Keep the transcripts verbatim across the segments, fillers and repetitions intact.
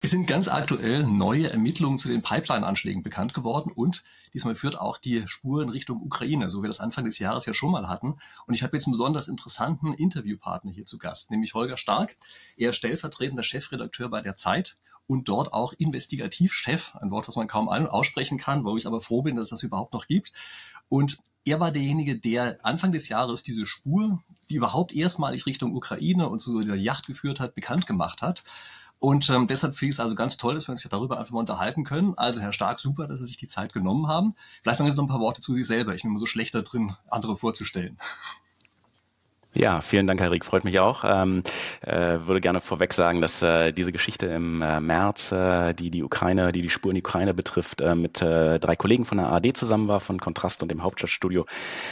Es sind ganz aktuell neue Ermittlungen zu den Pipeline-Anschlägen bekannt geworden und diesmal führt auch die Spur in Richtung Ukraine, so wie wir das Anfang des Jahres ja schon mal hatten. Und ich habe jetzt einen besonders interessanten Interviewpartner hier zu Gast, nämlich Holger Stark. Er ist stellvertretender Chefredakteur bei der Zeit und dort auch Investigativchef, ein Wort, was man kaum ein- und aussprechen kann, wo ich aber froh bin, dass es das überhaupt noch gibt. Und er war derjenige, der Anfang des Jahres diese Spur, die überhaupt erstmalig Richtung Ukraine und zu so der Yacht geführt hat, bekannt gemacht hat. Und ähm, deshalb finde ich es also ganz toll, dass wir uns ja darüber einfach mal unterhalten können. Also Herr Stark, super, dass Sie sich die Zeit genommen haben. Vielleicht sagen Sie noch ein paar Worte zu sich selber. Ich bin immer so schlecht da drin, andere vorzustellen. Ja, vielen Dank, Herr Rieck, freut mich auch. Ähm, äh, würde gerne vorweg sagen, dass äh, diese Geschichte im äh, März, äh, die die Ukraine, die die Spur in die Ukraine betrifft, äh, mit äh, drei Kollegen von der A R D zusammen war, von Kontrast und dem Hauptstadtstudio,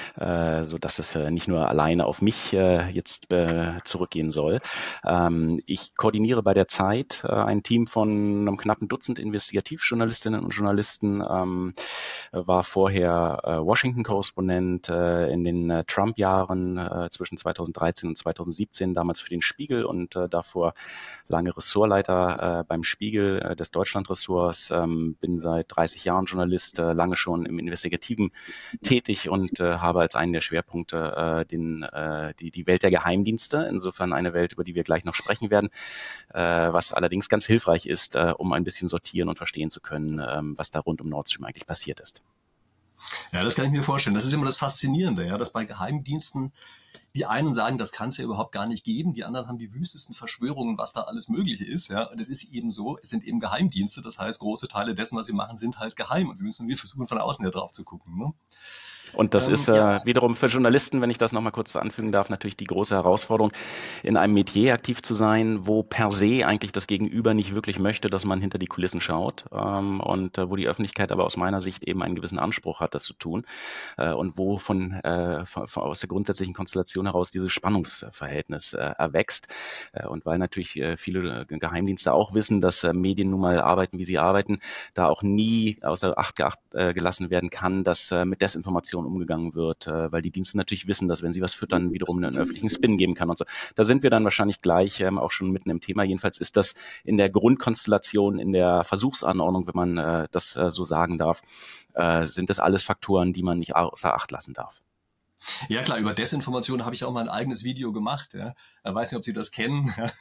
äh, so dass es äh, nicht nur alleine auf mich äh, jetzt äh, zurückgehen soll. Ähm, ich koordiniere bei der Zeit äh, ein Team von einem knappen Dutzend Investigativjournalistinnen und Journalisten, ähm, war vorher äh, Washington-Korrespondent äh, in den äh, Trump-Jahren äh, zwischen zweitausenddreizehn und zweitausendsiebzehn, damals für den Spiegel und äh, davor lange Ressortleiter äh, beim Spiegel äh, des Deutschland-Ressorts, ähm, bin seit dreißig Jahren Journalist, äh, lange schon im Investigativen tätig und äh, habe als einen der Schwerpunkte äh, den, äh, die, die Welt der Geheimdienste, insofern eine Welt, über die wir gleich noch sprechen werden, äh, was allerdings ganz hilfreich ist, äh, um ein bisschen sortieren und verstehen zu können, ähm, was da rund um Nord Stream eigentlich passiert ist. Ja, das kann ich mir vorstellen. Das ist immer das Faszinierende, ja, dass bei Geheimdiensten die einen sagen, das kann es ja überhaupt gar nicht geben, die anderen haben die wüstesten Verschwörungen, was da alles Mögliche ist. Ja, und es ist eben so, es sind eben Geheimdienste, das heißt, große Teile dessen, was sie machen, sind halt geheim und wir müssen wir versuchen, von außen ja drauf zu gucken. Ne? Und das Ähm, ist äh, ja. wiederum für Journalisten, wenn ich das nochmal kurz anfügen darf, natürlich die große Herausforderung, in einem Metier aktiv zu sein, wo per se eigentlich das Gegenüber nicht wirklich möchte, dass man hinter die Kulissen schaut ähm, und äh, wo die Öffentlichkeit aber aus meiner Sicht eben einen gewissen Anspruch hat, das zu tun äh, und wo von, äh, von, von aus der grundsätzlichen Konstellation heraus dieses Spannungsverhältnis äh, erwächst. Äh, und weil natürlich äh, viele Geheimdienste auch wissen, dass äh, Medien nun mal arbeiten, wie sie arbeiten, da auch nie außer Acht geacht, äh, gelassen werden kann, dass äh, mit Desinformation umgegangen wird, äh, weil die Dienste natürlich wissen, dass wenn sie was füttern, wiederum einen öffentlichen Spin geben kann und so. Da sind wir dann wahrscheinlich gleich ähm, auch schon mitten im Thema. Jedenfalls ist das in der Grundkonstellation, in der Versuchsanordnung, wenn man äh, das äh, so sagen darf, äh, sind das alles Faktoren, die man nicht außer Acht lassen darf. Ja klar, über Desinformation habe ich auch mal ein eigenes Video gemacht. Ja. Ich weiß nicht, ob Sie das kennen. Ja.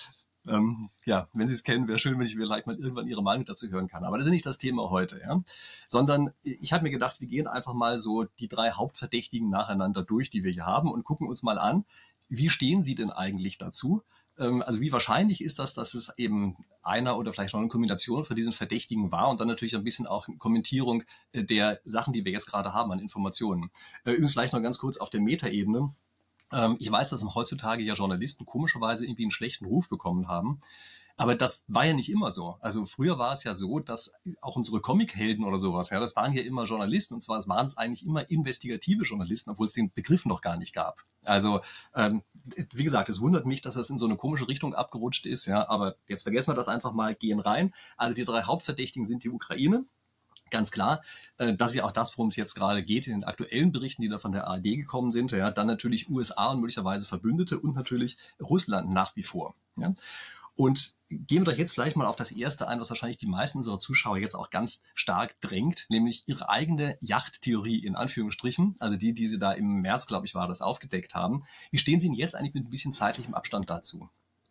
Ähm, ja, wenn Sie es kennen, wäre schön, wenn ich vielleicht mal irgendwann Ihre Meinung dazu hören kann. Aber das ist nicht das Thema heute, ja. Sondern ich habe mir gedacht, wir gehen einfach mal so die drei Hauptverdächtigen nacheinander durch, die wir hier haben und gucken uns mal an, wie stehen Sie denn eigentlich dazu? Ähm, also wie wahrscheinlich ist das, dass es eben einer oder vielleicht noch eine Kombination von diesen Verdächtigen war und dann natürlich ein bisschen auch Kommentierung äh, der Sachen, die wir jetzt gerade haben an Informationen. Äh, übrigens vielleicht noch ganz kurz auf der Metaebene. Ich weiß, dass heutzutage ja Journalisten komischerweise irgendwie einen schlechten Ruf bekommen haben. Aber das war ja nicht immer so. Also früher war es ja so, dass auch unsere Comichelden oder sowas, ja, das waren ja immer Journalisten. Und zwar es waren es eigentlich immer investigative Journalisten, obwohl es den Begriff noch gar nicht gab. Also ähm, wie gesagt, es wundert mich, dass das in so eine komische Richtung abgerutscht ist. Ja, aber jetzt vergessen wir das einfach mal, gehen rein. Also die drei Hauptverdächtigen sind die Ukraine. Ganz klar, das ist ja auch das, worum es jetzt gerade geht, in den aktuellen Berichten, die da von der A R D gekommen sind. Ja, dann natürlich U S A und möglicherweise Verbündete und natürlich Russland nach wie vor. Ja. Und gehen wir doch jetzt vielleicht mal auf das Erste ein, was wahrscheinlich die meisten unserer Zuschauer jetzt auch ganz stark drängt, nämlich ihre eigene Yachttheorie in Anführungsstrichen, also die, die sie da im März, glaube ich, war, das aufgedeckt haben. Wie stehen Sie denn jetzt eigentlich mit ein bisschen zeitlichem Abstand dazu?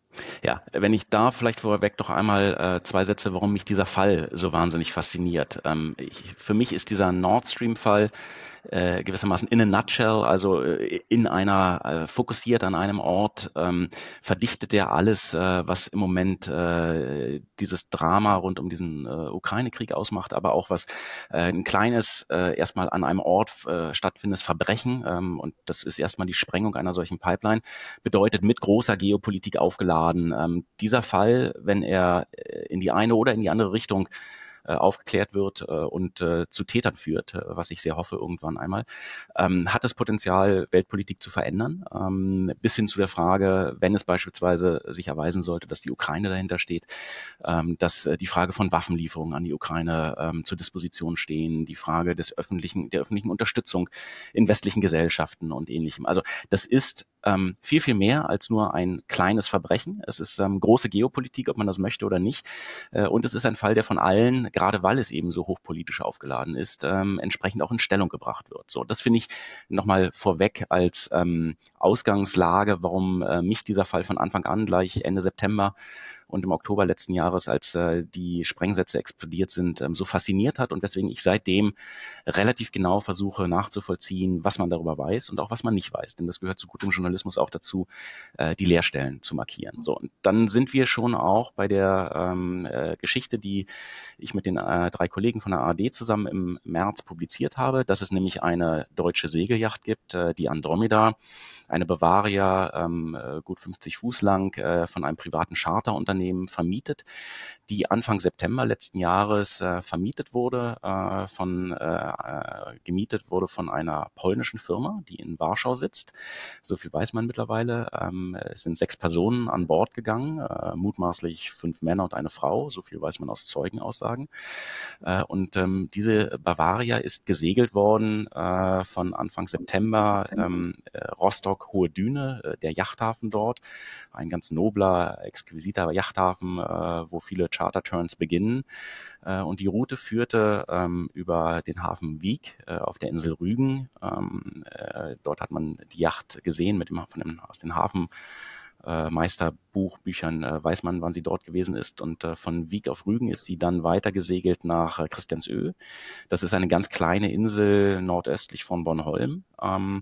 Ja, wenn ich da vielleicht vorweg doch einmal äh, zwei Sätze, warum mich dieser Fall so wahnsinnig fasziniert. Ähm, ich, für mich ist dieser Nord Stream-Fall äh, gewissermaßen in a nutshell, also äh, in einer, äh, fokussiert an einem Ort, ähm, verdichtet er alles, äh, was im Moment äh, dieses Drama rund um diesen äh, Ukraine-Krieg ausmacht, aber auch was äh, ein kleines, äh, erstmal an einem Ort äh, stattfindendes Verbrechen, ähm, und das ist erstmal die Sprengung einer solchen Pipeline, bedeutet mit großer Geopolitik aufgeladen. Ähm, dieser Fall, wenn er äh, in die eine oder in die andere Richtung äh, aufgeklärt wird äh, und äh, zu Tätern führt, äh, was ich sehr hoffe irgendwann einmal, ähm, hat das Potenzial, Weltpolitik zu verändern, ähm, bis hin zu der Frage, wenn es beispielsweise sich erweisen sollte, dass die Ukraine dahinter steht, ähm, dass äh, die Frage von Waffenlieferungen an die Ukraine ähm, zur Disposition stehen, die Frage des öffentlichen, der öffentlichen Unterstützung in westlichen Gesellschaften und Ähnlichem. Also das ist ähm, viel, viel mehr als nur ein kleines Verbrechen. Es ist ähm, große Geopolitik, ob man das möchte oder nicht. Äh, und es ist ein Fall, der von allen, gerade weil es eben so hochpolitisch aufgeladen ist, ähm, entsprechend auch in Stellung gebracht wird. So, das finde ich nochmal vorweg als ähm, Ausgangslage, warum äh, mich dieser Fall von Anfang an gleich Ende September und im Oktober letzten Jahres, als äh, die Sprengsätze explodiert sind, ähm, so fasziniert hat und weswegen ich seitdem relativ genau versuche nachzuvollziehen, was man darüber weiß und auch was man nicht weiß. Denn das gehört zu gutem Journalismus auch dazu, äh, die Leerstellen zu markieren. So, und dann sind wir schon auch bei der ähm, äh, Geschichte, die ich mit den äh, drei Kollegen von der A R D zusammen im März publiziert habe, dass es nämlich eine deutsche Segelyacht gibt, äh, die Andromeda, eine Bavaria, ähm, gut fünfzig Fuß lang, äh, von einem privaten Charterunternehmen vermietet, die Anfang September letzten Jahres äh, vermietet wurde, äh, von, äh, gemietet wurde von einer polnischen Firma, die in Warschau sitzt. So viel weiß man mittlerweile. Ähm, es sind sechs Personen an Bord gegangen, äh, mutmaßlich fünf Männer und eine Frau. So viel weiß man aus Zeugenaussagen. Äh, und ähm, diese Bavaria ist gesegelt worden äh, von Anfang September, ähm, äh, Rostock Hohe Düne, äh, der Yachthafen dort, ein ganz nobler, exquisiter Yachthafen, äh, wo viele Charter-Turns beginnen. Äh, und die Route führte ähm, über den Hafen Wiek äh, auf der Insel Rügen. Ähm, äh, dort hat man die Yacht gesehen mit dem, von dem, aus den Hafen. Äh, Meisterbuchbüchern äh, weiß man, wann sie dort gewesen ist. Und äh, von Wiek auf Rügen ist sie dann weiter gesegelt nach äh, Christiansö. Das ist eine ganz kleine Insel nordöstlich von Bornholm. Ähm,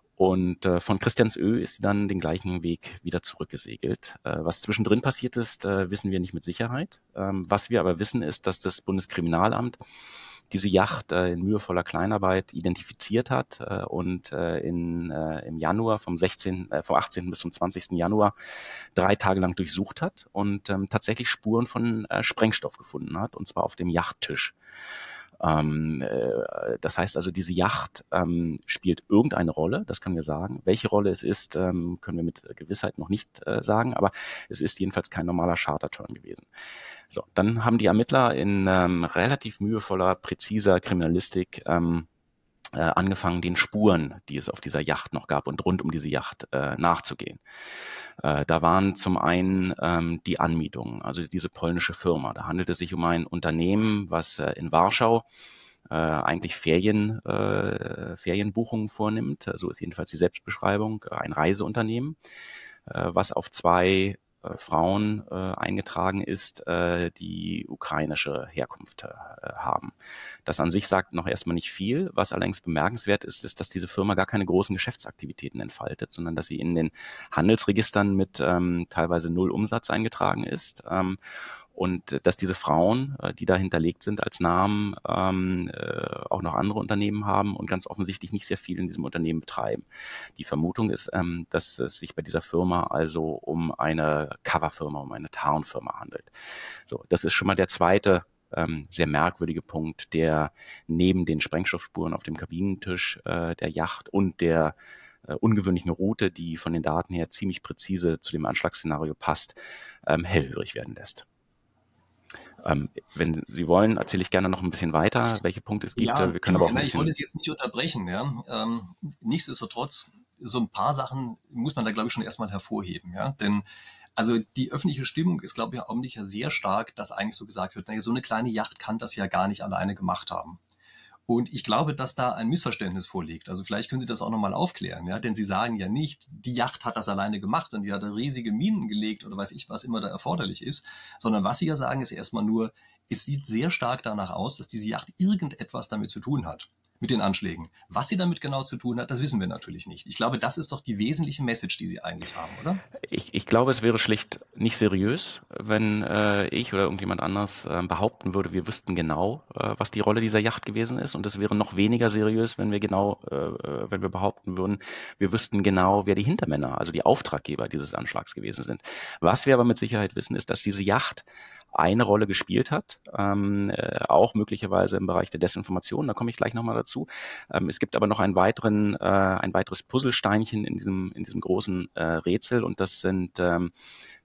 und äh, von Christiansö ist sie dann den gleichen Weg wieder zurückgesegelt. Äh, was zwischendrin passiert ist, äh, wissen wir nicht mit Sicherheit. Ähm, was wir aber wissen, ist, dass das Bundeskriminalamt diese Yacht äh, in mühevoller Kleinarbeit identifiziert hat äh, und äh, in, äh, im Januar vom sechzehnten, äh, vom achtzehnten bis zum zwanzigsten Januar drei Tage lang durchsucht hat und ähm, tatsächlich Spuren von äh, Sprengstoff gefunden hat, und zwar auf dem Yachttisch. Ähm, äh, das heißt also, diese Yacht ähm, spielt irgendeine Rolle, das können wir sagen. Welche Rolle es ist, ähm, können wir mit Gewissheit noch nicht äh, sagen, aber es ist jedenfalls kein normaler Charterturn gewesen. So, dann haben die Ermittler in ähm, relativ mühevoller, präziser Kriminalistik ähm, äh, angefangen, den Spuren, die es auf dieser Yacht noch gab und rund um diese Yacht äh, nachzugehen. Äh, da waren zum einen ähm, die Anmietungen, also diese polnische Firma. Da handelt es sich um ein Unternehmen, was äh, in Warschau äh, eigentlich Ferien, äh, Ferienbuchungen vornimmt. So ist jedenfalls die Selbstbeschreibung. Ein Reiseunternehmen, äh, was auf zwei äh, Frauen äh, eingetragen ist, äh, die ukrainische Herkunft äh, haben. Das an sich sagt noch erstmal nicht viel. Was allerdings bemerkenswert ist, ist, dass diese Firma gar keine großen Geschäftsaktivitäten entfaltet, sondern dass sie in den Handelsregistern mit ähm, teilweise null Umsatz eingetragen ist. Ähm, Und dass diese Frauen, die da hinterlegt sind als Namen, ähm, äh, auch noch andere Unternehmen haben und ganz offensichtlich nicht sehr viel in diesem Unternehmen betreiben. Die Vermutung ist, ähm, dass es sich bei dieser Firma also um eine Coverfirma, um eine Tarnfirma handelt. So, das ist schon mal der zweite ähm, sehr merkwürdige Punkt, der neben den Sprengstoffspuren auf dem Kabinentisch äh, der Yacht und der äh, ungewöhnlichen Route, die von den Daten her ziemlich präzise zu dem Anschlagsszenario passt, ähm, hellhörig werden lässt. Ähm, wenn Sie wollen, erzähle ich gerne noch ein bisschen weiter, welche Punkte es gibt. Ja, Wir können aber auch ein ich bisschen... wollte Sie jetzt nicht unterbrechen. Ja. Ähm, nichtsdestotrotz, so ein paar Sachen muss man da, glaube ich, schon erstmal hervorheben. Ja. Denn also die öffentliche Stimmung ist, glaube ich, im Augenblick ja sehr stark, dass eigentlich so gesagt wird, naja, so eine kleine Yacht kann das ja gar nicht alleine gemacht haben. Und ich glaube, dass da ein Missverständnis vorliegt. Also vielleicht können Sie das auch nochmal aufklären, ja, denn Sie sagen ja nicht, die Yacht hat das alleine gemacht und die hat da riesige Minen gelegt oder weiß ich, was immer da erforderlich ist, sondern was Sie ja sagen, ist erstmal nur, es sieht sehr stark danach aus, dass diese Yacht irgendetwas damit zu tun hat, mit den Anschlägen. Was sie damit genau zu tun hat, das wissen wir natürlich nicht. Ich glaube, das ist doch die wesentliche Message, die Sie eigentlich haben, oder? Ich, ich glaube, es wäre schlicht nicht seriös, wenn äh, ich oder irgendjemand anders äh, behaupten würde, wir wüssten genau, äh, was die Rolle dieser Yacht gewesen ist. Und es wäre noch weniger seriös, wenn wir genau, äh, wenn wir behaupten würden, wir wüssten genau, wer die Hintermänner, also die Auftraggeber dieses Anschlags gewesen sind. Was wir aber mit Sicherheit wissen, ist, dass diese Yacht eine Rolle gespielt hat, ähm, äh, auch möglicherweise im Bereich der Desinformation. Da komme ich gleich nochmal dazu. Ähm, es gibt aber noch einen weiteren, äh, ein weiteres Puzzlesteinchen in diesem, in diesem großen äh, Rätsel, und das sind ähm,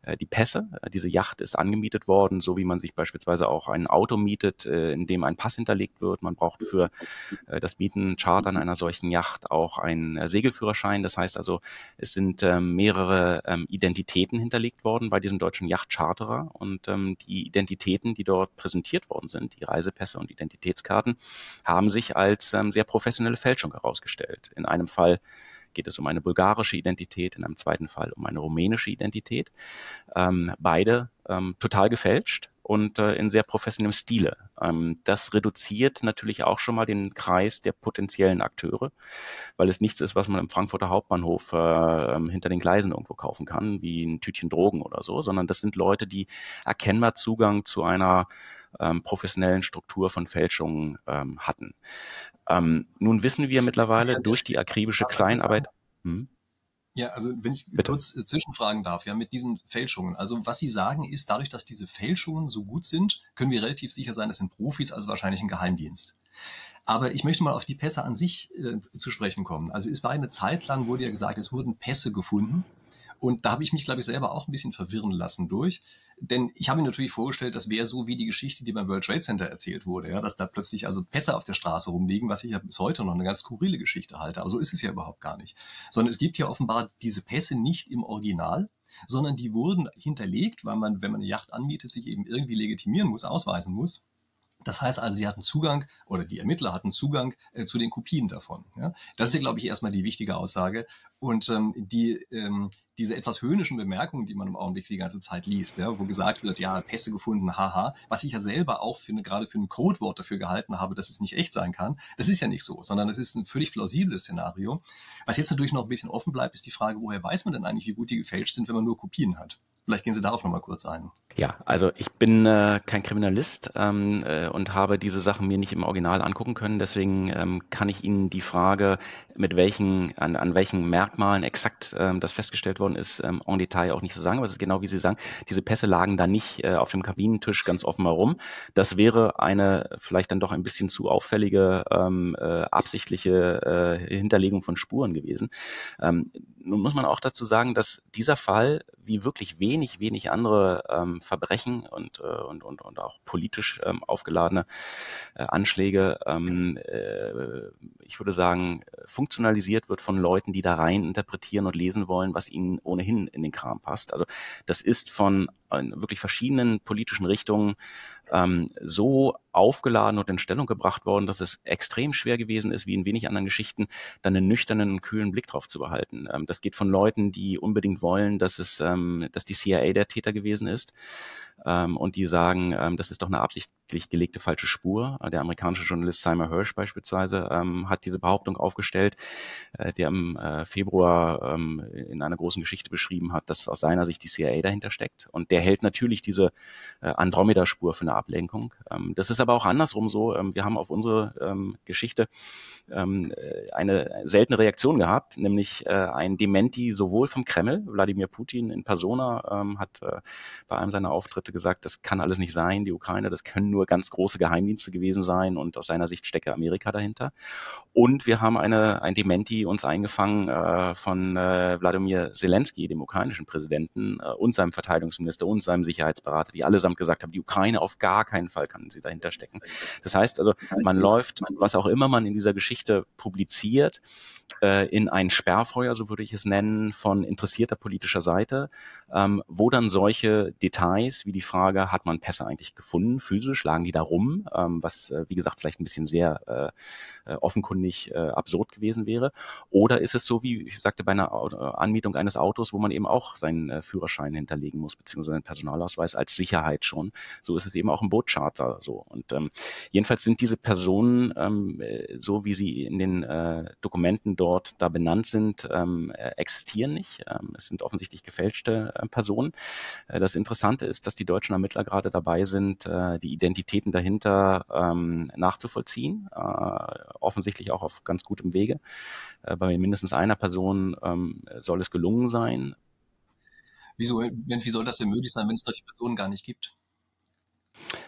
äh, die Pässe. Diese Yacht ist angemietet worden, so wie man sich beispielsweise auch ein Auto mietet, äh, in dem ein Pass hinterlegt wird. Man braucht für äh, das Mieten, Chartern einer solchen Yacht auch einen äh, Segelführerschein. Das heißt also, es sind ähm, mehrere ähm, Identitäten hinterlegt worden bei diesem deutschen Yachtcharterer und ähm, die Identitäten, die dort präsentiert worden sind, die Reisepässe und Identitätskarten, haben sich als ähm, sehr professionelle Fälschung herausgestellt. In einem Fall geht es um eine bulgarische Identität, in einem zweiten Fall um eine rumänische Identität. Ähm, beide ähm, total gefälscht und äh, in sehr professionellem Stile. Ähm, das reduziert natürlich auch schon mal den Kreis der potenziellen Akteure, weil es nichts ist, was man im Frankfurter Hauptbahnhof äh, hinter den Gleisen irgendwo kaufen kann, wie ein Tütchen Drogen oder so, sondern das sind Leute, die erkennbar Zugang zu einer ähm, professionellen Struktur von Fälschungen ähm, hatten. Ähm, nun wissen wir mittlerweile durch die akribische Kleinarbeit. Hm? Ja, also wenn ich Bitte. kurz äh, zwischenfragen darf, ja, mit diesen Fälschungen. Also was Sie sagen ist, dadurch, dass diese Fälschungen so gut sind, können wir relativ sicher sein, das sind Profis, also wahrscheinlich ein Geheimdienst. Aber ich möchte mal auf die Pässe an sich äh, zu sprechen kommen. Also es war eine Zeit lang, wurde ja gesagt, es wurden Pässe gefunden. Und da habe ich mich, glaube ich, selber auch ein bisschen verwirren lassen durch. Denn ich habe mir natürlich vorgestellt, das wäre so wie die Geschichte, die beim World Trade Center erzählt wurde, ja, dass da plötzlich also Pässe auf der Straße rumliegen, was ich ja bis heute noch eine ganz skurrile Geschichte halte. Aber so ist es ja überhaupt gar nicht. Sondern es gibt ja offenbar diese Pässe nicht im Original, sondern die wurden hinterlegt, weil man, wenn man eine Yacht anmietet, sich eben irgendwie legitimieren muss, ausweisen muss. Das heißt also, sie hatten Zugang oder die Ermittler hatten Zugang äh, zu den Kopien davon. Ja? Das ist ja, glaube ich, erstmal die wichtige Aussage. Und ähm, die, ähm, diese etwas höhnischen Bemerkungen, die man im Augenblick die ganze Zeit liest, ja, wo gesagt wird, ja, Pässe gefunden, haha, was ich ja selber auch für eine, gerade für ein Codewort dafür gehalten habe, dass es nicht echt sein kann, das ist ja nicht so, sondern es ist ein völlig plausibles Szenario. Was jetzt natürlich noch ein bisschen offen bleibt, ist die Frage, woher weiß man denn eigentlich, wie gut die gefälscht sind, wenn man nur Kopien hat? Vielleicht gehen Sie darauf nochmal kurz ein. Ja, also ich bin äh, kein Kriminalist ähm, äh, und habe diese Sachen mir nicht im Original angucken können. Deswegen ähm, kann ich Ihnen die Frage, mit welchen, an, an welchen Merkmalen exakt ähm, das festgestellt worden ist, ähm, en Detail auch nicht so sagen. Aber es ist genau wie Sie sagen, diese Pässe lagen da nicht äh, auf dem Kabinentisch ganz offen herum. Das wäre eine vielleicht dann doch ein bisschen zu auffällige, ähm, äh, absichtliche äh, Hinterlegung von Spuren gewesen. Ähm, nun muss man auch dazu sagen, dass dieser Fall, wie wirklich wenig, wenig andere ähm, Verbrechen und, äh, und, und, und auch politisch ähm, aufgeladene äh, Anschläge, ähm, äh, ich würde sagen, funktionalisiert wird von Leuten, die da rein interpretieren und lesen wollen, was ihnen ohnehin in den Kram passt. Also das ist von äh, wirklich verschiedenen politischen Richtungen ähm, so aufgeladen und in Stellung gebracht worden, dass es extrem schwer gewesen ist, wie in wenig anderen Geschichten, dann einen nüchternen und kühlen Blick drauf zu behalten. Ähm, das geht von Leuten, die unbedingt wollen, dass es, ähm, dass die C I A der Täter gewesen ist, ähm, und die sagen, ähm, das ist doch eine absichtlich gelegte falsche Spur. Der amerikanische Journalist Seymour Hersh beispielsweise ähm, hat diese Behauptung aufgestellt, äh, der im äh, Februar ähm, in einer großen Geschichte beschrieben hat, dass aus seiner Sicht die C I A dahinter steckt. Und der hält natürlich diese äh, Andromeda-Spur für eine Ablenkung. Ähm, das ist aber auch andersrum so. Ähm, wir haben auf unsere ähm, Geschichte ähm, eine seltene Reaktion gehabt, nämlich äh, ein Dementi sowohl vom Kreml, Wladimir Putin in Persona ähm, hat äh, bei einem seiner Auftritte gesagt, das kann alles nicht sein, die Ukraine, das können nur ganz große Geheimdienste gewesen sein und aus seiner Sicht stecke Amerika dahinter. Und wir haben eine, ein Dementi uns eingefangen äh, von äh, Wladimir Zelensky, dem ukrainischen Präsidenten, äh, und seinem Verteidigungsminister und seinem Sicherheitsberater, die allesamt gesagt haben, die Ukraine auf gar keinen Fall kann sie dahinter stecken. Das heißt also, man läuft, was auch immer man in dieser Geschichte publiziert, äh, in ein Sperrfeuer, so würde ich es nennen, von interessierter politischer Seite, ähm, wo dann solche Details wie die Frage, hat man Pässe eigentlich gefunden, physisch, lagen die da rum, ähm, was, äh, wie gesagt, vielleicht ein bisschen sehr äh, offenkundig äh, absurd gewesen wäre. Oder ist es so, wie ich sagte, bei einer Anmietung eines Autos, wo man eben auch seinen äh, Führerschein hinterlegen muss, beziehungsweise einen Personalausweis als Sicherheit schon. So ist es eben auch im Bootcharter so. Und ähm, jedenfalls sind diese Personen, ähm, so wie sie in den äh, Dokumenten dort da benannt sind, ähm, existieren nicht. Ähm, es sind offensichtlich gefälschte äh, Personen. Äh, das Interessante ist, dass die deutschen Ermittler gerade dabei sind, äh, die Identitäten dahinter ähm, nachzuvollziehen. Äh, offensichtlich auch auf ganz gutem Wege. Äh, bei mindestens einer Person ähm, soll es gelungen sein. Wieso, wie soll das denn möglich sein, wenn es solche Personen gar nicht gibt?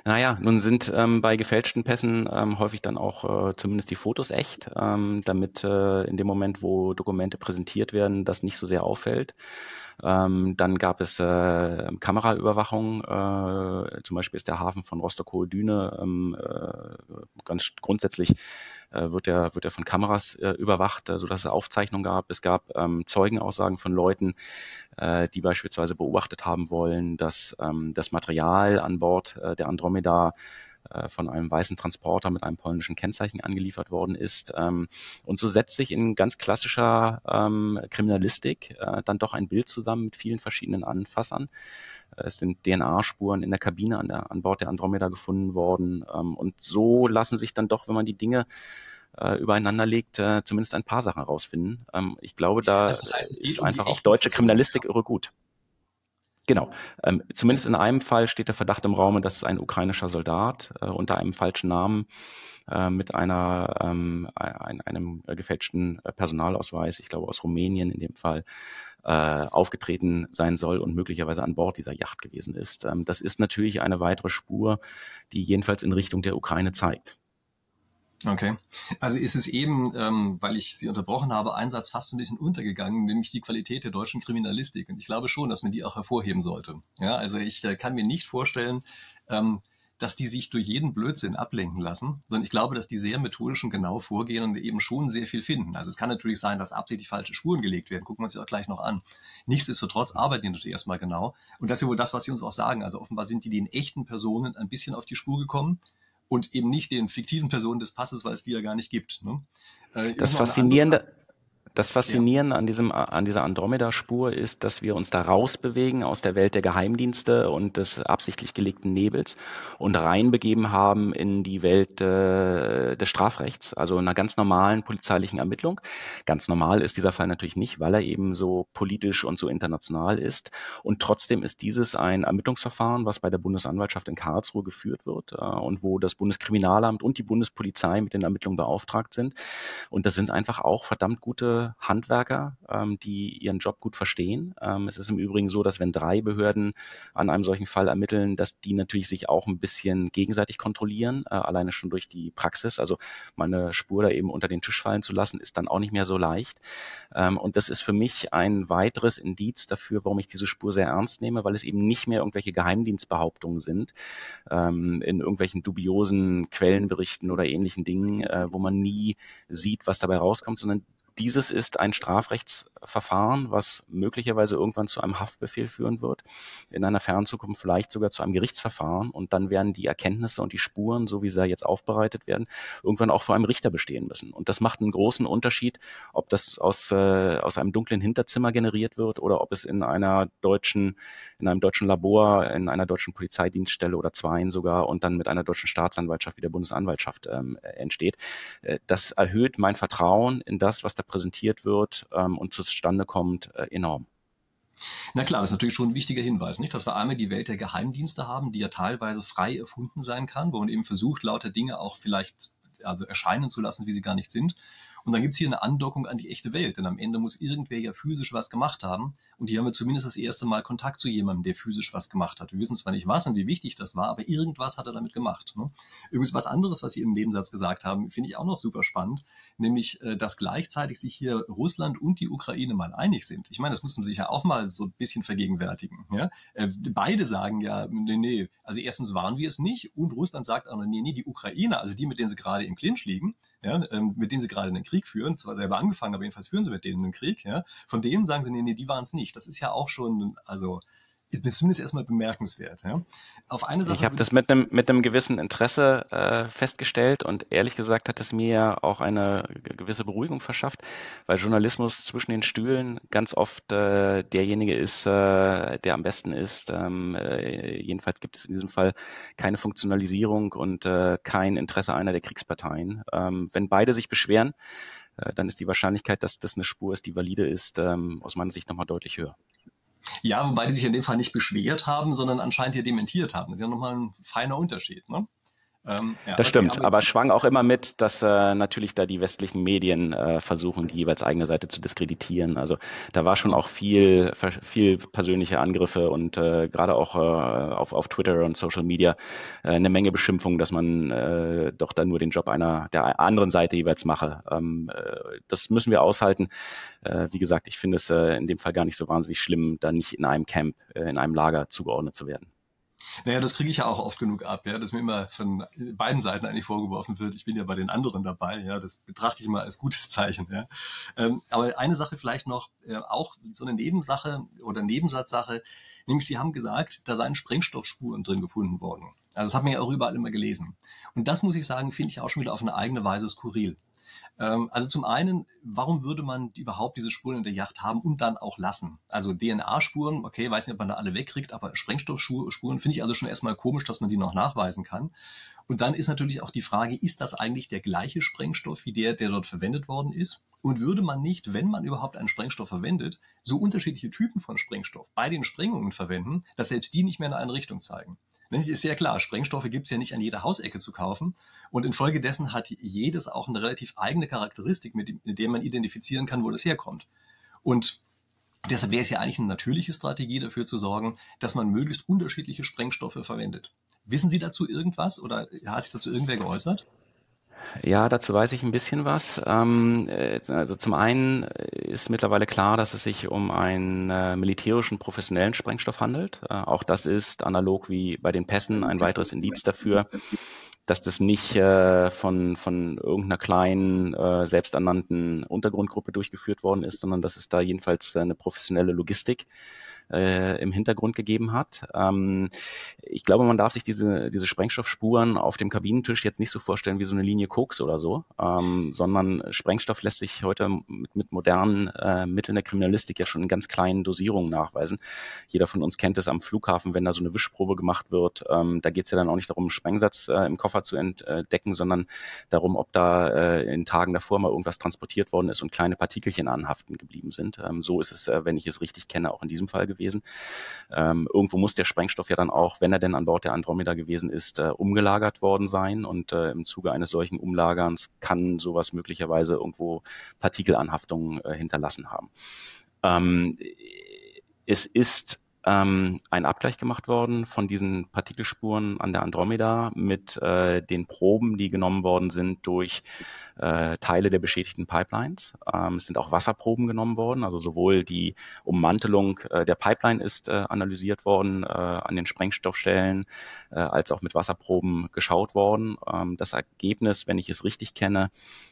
Naja, nun sind ähm, bei gefälschten Pässen ähm, häufig dann auch äh, zumindest die Fotos echt, ähm, damit äh, in dem Moment, wo Dokumente präsentiert werden, das nicht so sehr auffällt. Ähm, dann gab es äh, Kameraüberwachung. Äh, zum Beispiel ist der Hafen von Rostock-Hohe Düne ähm, äh, ganz grundsätzlich äh, wird er wird er von Kameras äh, überwacht, äh, sodass es Aufzeichnungen gab. Es gab ähm, Zeugenaussagen von Leuten, äh, die beispielsweise beobachtet haben wollen, dass ähm, das Material an Bord äh, der Andromeda äh, von einem weißen Transporter mit einem polnischen Kennzeichen angeliefert worden ist. Ähm, und so setzt sich in ganz klassischer ähm, Kriminalistik äh, dann doch ein Bild zusammen mit vielen verschiedenen Anfassern. Äh, Es sind D N A-Spuren in der Kabine an, der, an Bord der Andromeda gefunden worden. Ähm, und so lassen sich dann doch, wenn man die Dinge äh, übereinander legt, äh, zumindest ein paar Sachen herausfinden. Ähm, ich glaube, da Also das heißt, es geht ist um die einfach auch echten deutsche Personen. Kriminalistik irre gut. Genau. Ähm, zumindest in einem Fall steht der Verdacht im Raume, dass ein ukrainischer Soldat äh, unter einem falschen Namen äh, mit einer, ähm, ein, einem gefälschten Personalausweis, ich glaube aus Rumänien in dem Fall, äh, aufgetreten sein soll und möglicherweise an Bord dieser Yacht gewesen ist. Ähm, das ist natürlich eine weitere Spur, die jedenfalls in Richtung der Ukraine zeigt. Okay. Also ist es eben, ähm, weil ich Sie unterbrochen habe, ein Satz fast ein bisschen untergegangen, nämlich die Qualität der deutschen Kriminalistik. Und ich glaube schon, dass man die auch hervorheben sollte. Ja, also ich äh, kann mir nicht vorstellen, ähm, dass die sich durch jeden Blödsinn ablenken lassen, sondern ich glaube, dass die sehr methodisch und genau vorgehen und eben schon sehr viel finden. Also es kann natürlich sein, dass absichtlich falsche Spuren gelegt werden. Gucken wir uns ja auch gleich noch an. Nichtsdestotrotz arbeiten die natürlich erstmal genau. Und das ist ja wohl das, was sie uns auch sagen. Also offenbar sind die den echten Personen ein bisschen auf die Spur gekommen und eben nicht den fiktiven Personen des Passes, weil es die ja gar nicht gibt. Ne? Äh, Das noch mal eine andere Frage. Faszinierende, Das Ja. Faszinierende an diesem, an dieser Andromeda-Spur ist, dass wir uns da rausbewegen aus der Welt der Geheimdienste und des absichtlich gelegten Nebels und reinbegeben haben in die Welt äh, des Strafrechts, also einer ganz normalen polizeilichen Ermittlung. Ganz normal ist dieser Fall natürlich nicht, weil er eben so politisch und so international ist. Und trotzdem ist dieses ein Ermittlungsverfahren, was bei der Bundesanwaltschaft in Karlsruhe geführt wird äh, und wo das Bundeskriminalamt und die Bundespolizei mit den Ermittlungen beauftragt sind. Und das sind einfach auch verdammt gute Handwerker, ähm, die ihren Job gut verstehen. Ähm, es ist im Übrigen so, dass wenn drei Behörden an einem solchen Fall ermitteln, dass die natürlich sich auch ein bisschen gegenseitig kontrollieren, äh, alleine schon durch die Praxis. Also meine Spur da eben unter den Tisch fallen zu lassen, ist dann auch nicht mehr so leicht. Ähm, und das ist für mich ein weiteres Indiz dafür, warum ich diese Spur sehr ernst nehme, weil es eben nicht mehr irgendwelche Geheimdienstbehauptungen sind, ähm, in irgendwelchen dubiosen Quellenberichten oder ähnlichen Dingen, äh, wo man nie sieht, was dabei rauskommt, sondern dieses ist ein Strafrechtsverfahren, was möglicherweise irgendwann zu einem Haftbefehl führen wird, in einer fernen Zukunft vielleicht sogar zu einem Gerichtsverfahren. Und dann werden die Erkenntnisse und die Spuren, so wie sie da jetzt aufbereitet werden, irgendwann auch vor einem Richter bestehen müssen. Und das macht einen großen Unterschied, ob das aus, äh, aus einem dunklen Hinterzimmer generiert wird oder ob es in einer deutschen, in einem deutschen Labor, in einer deutschen Polizeidienststelle oder zweien sogar und dann mit einer deutschen Staatsanwaltschaft wie der Bundesanwaltschaft ähm, entsteht. Das erhöht mein Vertrauen in das, was da präsentiert wird ähm, und zustande kommt, äh, enorm. Na klar, das ist natürlich schon ein wichtiger Hinweis, nicht? Dass wir einmal die Welt der Geheimdienste haben, die ja teilweise frei erfunden sein kann, wo man eben versucht, lauter Dinge auch vielleicht also erscheinen zu lassen, wie sie gar nicht sind. Und dann gibt's hier eine Andockung an die echte Welt, denn am Ende muss irgendwer ja physisch was gemacht haben. Und hier haben wir zumindest das erste Mal Kontakt zu jemandem, der physisch was gemacht hat. Wir wissen zwar nicht was und wie wichtig das war, aber irgendwas hat er damit gemacht. Ne? Übrigens was anderes, was Sie im Nebensatz gesagt haben, finde ich auch noch super spannend, nämlich, dass gleichzeitig sich hier Russland und die Ukraine mal einig sind. Ich meine, das muss man sich ja auch mal so ein bisschen vergegenwärtigen. Ja? Beide sagen ja, nee, nee, also erstens waren wir es nicht und Russland sagt auch, nee, nee, die Ukraine, also die, mit denen sie gerade im Clinch liegen, ja, mit denen sie gerade einen Krieg führen, zwar selber angefangen, aber jedenfalls führen sie mit denen einen Krieg, ja, von denen sagen sie, nee, nee, die waren es nicht. Das ist ja auch schon, also ist zumindest erstmal bemerkenswert. Ja. Auf eine Sache ich habe das mit einem mit einem gewissen Interesse äh, festgestellt und ehrlich gesagt hat es mir auch eine gewisse Beruhigung verschafft, weil Journalismus zwischen den Stühlen ganz oft äh, derjenige ist, äh, der am besten ist. Ähm, äh, jedenfalls gibt es in diesem Fall keine Funktionalisierung und äh, kein Interesse einer der Kriegsparteien. Ähm, wenn beide sich beschweren, äh, dann ist die Wahrscheinlichkeit, dass das eine Spur ist, die valide ist, ähm, aus meiner Sicht nochmal deutlich höher. Ja, wobei die sich in dem Fall nicht beschwert haben, sondern anscheinend hier dementiert haben. Das ist ja nochmal ein feiner Unterschied. Ne? Ähm, ja, Das okay, stimmt, aber aber schwang auch immer mit, dass äh, natürlich da die westlichen Medien äh, versuchen, die jeweils eigene Seite zu diskreditieren. Also da war schon genau. auch viel, viel persönliche Angriffe und äh, gerade auch äh, auf, auf Twitter und Social Media äh, eine Menge Beschimpfungen, dass man äh, doch dann nur den Job einer der anderen Seite jeweils mache. Ähm, äh, das müssen wir aushalten. Äh, wie gesagt, ich finde es äh, in dem Fall gar nicht so wahnsinnig schlimm, da nicht in einem Camp, äh, in einem Lager zugeordnet zu werden. Naja, das kriege ich ja auch oft genug ab, ja, dass mir immer von beiden Seiten eigentlich vorgeworfen wird, ich bin ja bei den anderen dabei, ja, das betrachte ich immer als gutes Zeichen, ja. Ähm, aber eine Sache vielleicht noch, äh, auch so eine Nebensache oder Nebensatzsache, nämlich Sie haben gesagt, da seien Sprengstoffspuren drin gefunden worden. Also das hat man ja auch überall immer gelesen. Und das muss ich sagen, finde ich auch schon wieder auf eine eigene Weise skurril. Ähm, also zum einen, warum würde man überhaupt diese Spuren in der Yacht haben und dann auch lassen? Also D N A-Spuren, okay, weiß nicht, ob man da alle wegkriegt, aber Sprengstoffspuren finde ich also schon erstmal komisch, dass man die noch nachweisen kann. Und dann ist natürlich auch die Frage, ist das eigentlich der gleiche Sprengstoff wie der, der dort verwendet worden ist? Und würde man nicht, wenn man überhaupt einen Sprengstoff verwendet, so unterschiedliche Typen von Sprengstoff bei den Sprengungen verwenden, dass selbst die nicht mehr in eine Richtung zeigen? Es ist ja klar, Sprengstoffe gibt es ja nicht an jeder Hausecke zu kaufen. Und infolgedessen hat jedes auch eine relativ eigene Charakteristik, mit der man identifizieren kann, wo das herkommt. Und deshalb wäre es ja eigentlich eine natürliche Strategie dafür zu sorgen, dass man möglichst unterschiedliche Sprengstoffe verwendet. Wissen Sie dazu irgendwas oder hat sich dazu irgendwer geäußert? Ja, dazu weiß ich ein bisschen was. Ähm, äh, also zum einen ist mittlerweile klar, dass es sich um einen äh, militärischen professionellen Sprengstoff handelt. Äh, auch das ist analog wie bei den Pässen ein weiteres Indiz dafür, dass das nicht äh, von, von irgendeiner kleinen, äh, selbsternannten Untergrundgruppe durchgeführt worden ist, sondern dass es da jedenfalls eine professionelle Logistik äh, im Hintergrund gegeben hat. Ähm, ich glaube, man darf sich diese, diese Sprengstoffspuren auf dem Kabinentisch jetzt nicht so vorstellen wie so eine Linie Koks oder so, ähm, sondern Sprengstoff lässt sich heute mit, mit modernen äh, Mitteln der Kriminalistik ja schon in ganz kleinen Dosierungen nachweisen. Jeder von uns kennt es am Flughafen, wenn da so eine Wischprobe gemacht wird. Ähm, da geht es ja dann auch nicht darum, einen Sprengsatz äh, im Koffer zu entdecken, sondern darum, ob da äh, in Tagen davor mal irgendwas transportiert worden ist und kleine Partikelchen anhaften geblieben sind. Ähm, so ist es, äh, wenn ich es richtig kenne, auch in diesem Fall gewesen. Ähm, irgendwo muss der Sprengstoff ja dann auch, wenn er denn an Bord der Andromeda gewesen ist, äh, umgelagert worden sein. Und äh, im Zuge eines solchen Umlagerns kann sowas möglicherweise irgendwo Partikelanhaftungen äh, hinterlassen haben. Ähm, es ist ähm, ein Abgleich gemacht worden von diesen Partikelspuren an der Andromeda mit äh, den Proben, die genommen worden sind durch äh, Teile der beschädigten Pipelines. Ähm, es sind auch Wasserproben genommen worden, also sowohl die Ummantelung äh, der Pipeline ist äh, analysiert worden, äh, an den Sprengstoffstellen, äh, als auch mit Wasserproben geschaut worden. Ähm, das Ergebnis, wenn ich es richtig kenne,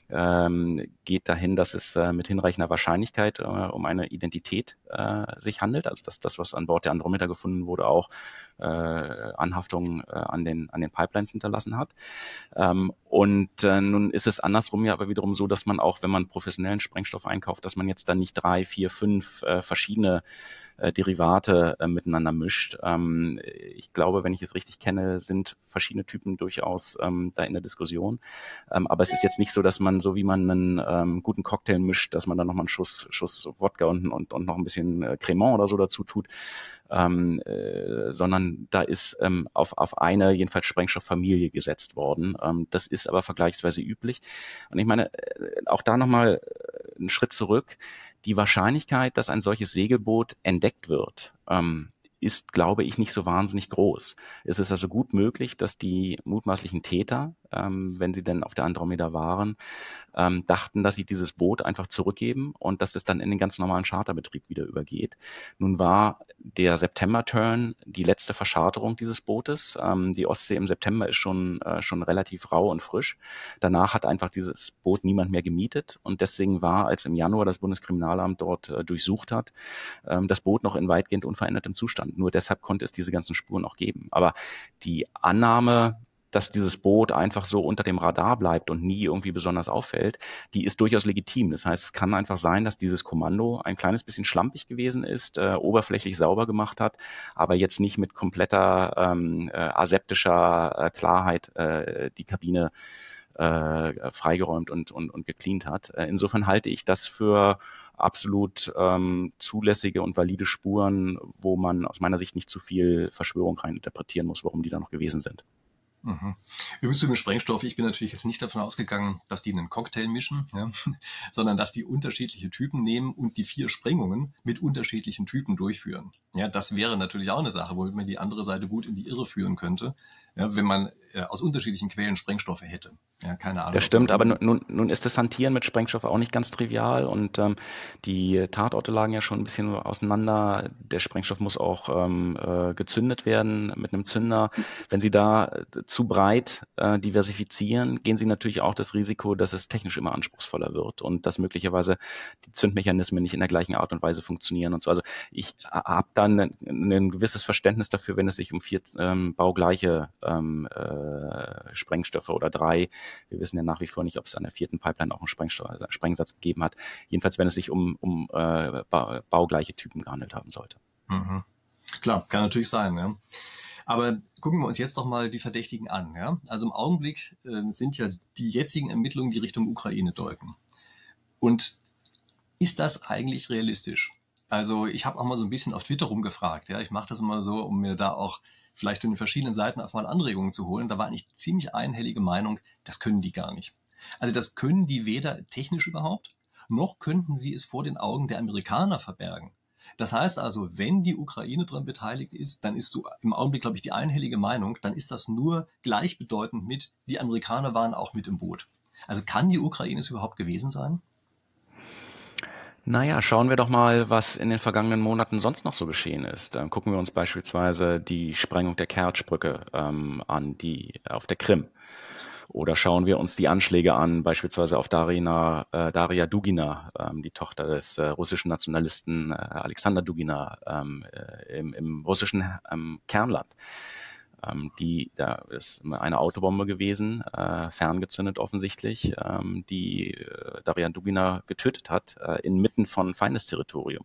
ähm, geht dahin, dass es äh, mit hinreichender Wahrscheinlichkeit äh, um eine Identität äh, sich handelt, also dass das, was an Bord der Andromeda gefunden wurde, auch äh, Anhaftungen äh, an den an den Pipelines hinterlassen hat. Ähm, und äh, nun ist es andersrum ja aber wiederum so, dass man auch, wenn man professionellen Sprengstoff einkauft, dass man jetzt dann nicht drei, vier, fünf äh, verschiedene äh, Derivate äh, miteinander mischt. Ähm, ich glaube, wenn ich es richtig kenne, sind verschiedene Typen durchaus ähm, da in der Diskussion. Ähm, aber es ist jetzt nicht so, dass man, so wie man einen ähm, guten Cocktail mischt, dass man dann nochmal einen Schuss, Schuss Wodka und, und, und noch ein bisschen äh, Cremant oder so dazu tut, ähm, äh, sondern da ist ähm, auf, auf eine jedenfalls Sprengstofffamilie gesetzt worden. Ähm, das ist aber vergleichsweise üblich. Und ich meine, äh, auch da nochmal einen Schritt zurück. Die Wahrscheinlichkeit, dass ein solches Segelboot entdeckt wird, ähm, ist, glaube ich, nicht so wahnsinnig groß. Es ist also gut möglich, dass die mutmaßlichen Täter, ähm, wenn sie denn auf der Andromeda waren, ähm, dachten, dass sie dieses Boot einfach zurückgeben und dass es dann in den ganz normalen Charterbetrieb wieder übergeht. Nun war der September-Turn die letzte Verscharterung dieses Bootes. Ähm, die Ostsee im September ist schon, äh, schon relativ rau und frisch. Danach hat einfach dieses Boot niemand mehr gemietet und deswegen war, als im Januar das Bundeskriminalamt dort äh, durchsucht hat, ähm, das Boot noch in weitgehend unverändertem Zustand. Nur deshalb konnte es diese ganzen Spuren auch geben. Aber die Annahme, dass dieses Boot einfach so unter dem Radar bleibt und nie irgendwie besonders auffällt, die ist durchaus legitim. Das heißt, es kann einfach sein, dass dieses Kommando ein kleines bisschen schlampig gewesen ist, äh, oberflächlich sauber gemacht hat, aber jetzt nicht mit kompletter ähm, äh, aseptischer äh, Klarheit äh, die Kabine äh, freigeräumt und, und, und gecleant hat. Äh, insofern halte ich das für absolut ähm, zulässige und valide Spuren, wo man aus meiner Sicht nicht zu viel Verschwörung reininterpretieren muss, warum die da noch gewesen sind. Mhm. Übrigens zu dem Sprengstoff, ich bin natürlich jetzt nicht davon ausgegangen, dass die einen Cocktail mischen, ja, sondern dass die unterschiedliche Typen nehmen und die vier Sprengungen mit unterschiedlichen Typen durchführen. Ja, das wäre natürlich auch eine Sache, womit man die andere Seite gut in die Irre führen könnte, ja, wenn man äh, aus unterschiedlichen Quellen Sprengstoffe hätte. Ja, keine Ahnung. Das stimmt, aber nun, nun ist das Hantieren mit Sprengstoff auch nicht ganz trivial und ähm, die Tatorte lagen ja schon ein bisschen auseinander. Der Sprengstoff muss auch ähm, äh, gezündet werden mit einem Zünder. Wenn Sie da äh, zu breit äh, diversifizieren, gehen Sie natürlich auch das Risiko, dass es technisch immer anspruchsvoller wird und dass möglicherweise die Zündmechanismen nicht in der gleichen Art und Weise funktionieren und so. Also ich habe dann ein, ein gewisses Verständnis dafür, wenn es sich um vier ähm, baugleiche ähm, äh, Sprengstoffe oder drei, wir wissen ja nach wie vor nicht, ob es an der vierten Pipeline auch einen Sprengstoff, also einen Sprengsatz gegeben hat. Jedenfalls, wenn es sich um, um äh, ba baugleiche Typen gehandelt haben sollte. Mhm. Klar, kann natürlich sein. Ja. Aber gucken wir uns jetzt doch mal die Verdächtigen an. Ja. Also im Augenblick äh, sind ja die jetzigen Ermittlungen, die Richtung Ukraine deuten. Und ist das eigentlich realistisch? Also ich habe auch mal so ein bisschen auf Twitter rumgefragt. Ja. Ich mache das immer so, um mir da auch vielleicht von den verschiedenen Seiten einfach mal Anregungen zu holen. Da war eigentlich ziemlich einhellige Meinung, das können die gar nicht. Also das können die weder technisch überhaupt, noch könnten sie es vor den Augen der Amerikaner verbergen. Das heißt also, wenn die Ukraine daran beteiligt ist, dann ist so im Augenblick, glaube ich, die einhellige Meinung, dann ist das nur gleichbedeutend mit, die Amerikaner waren auch mit im Boot. Also kann die Ukraine es überhaupt gewesen sein? Naja, schauen wir doch mal, was in den vergangenen Monaten sonst noch so geschehen ist. Ähm, gucken wir uns beispielsweise die Sprengung der Kertsch-Brücke ähm, an, die auf der Krim. Oder schauen wir uns die Anschläge an, beispielsweise auf Darina, äh, Daria Dugina, ähm, die Tochter des äh, russischen Nationalisten äh, Alexander Dugina ähm, äh, im, im russischen ähm, Kernland. Ähm, die, da ist eine Autobombe gewesen, äh, ferngezündet offensichtlich, ähm, die äh, Daria Dugina getötet hat, äh, inmitten von Feindesterritorium.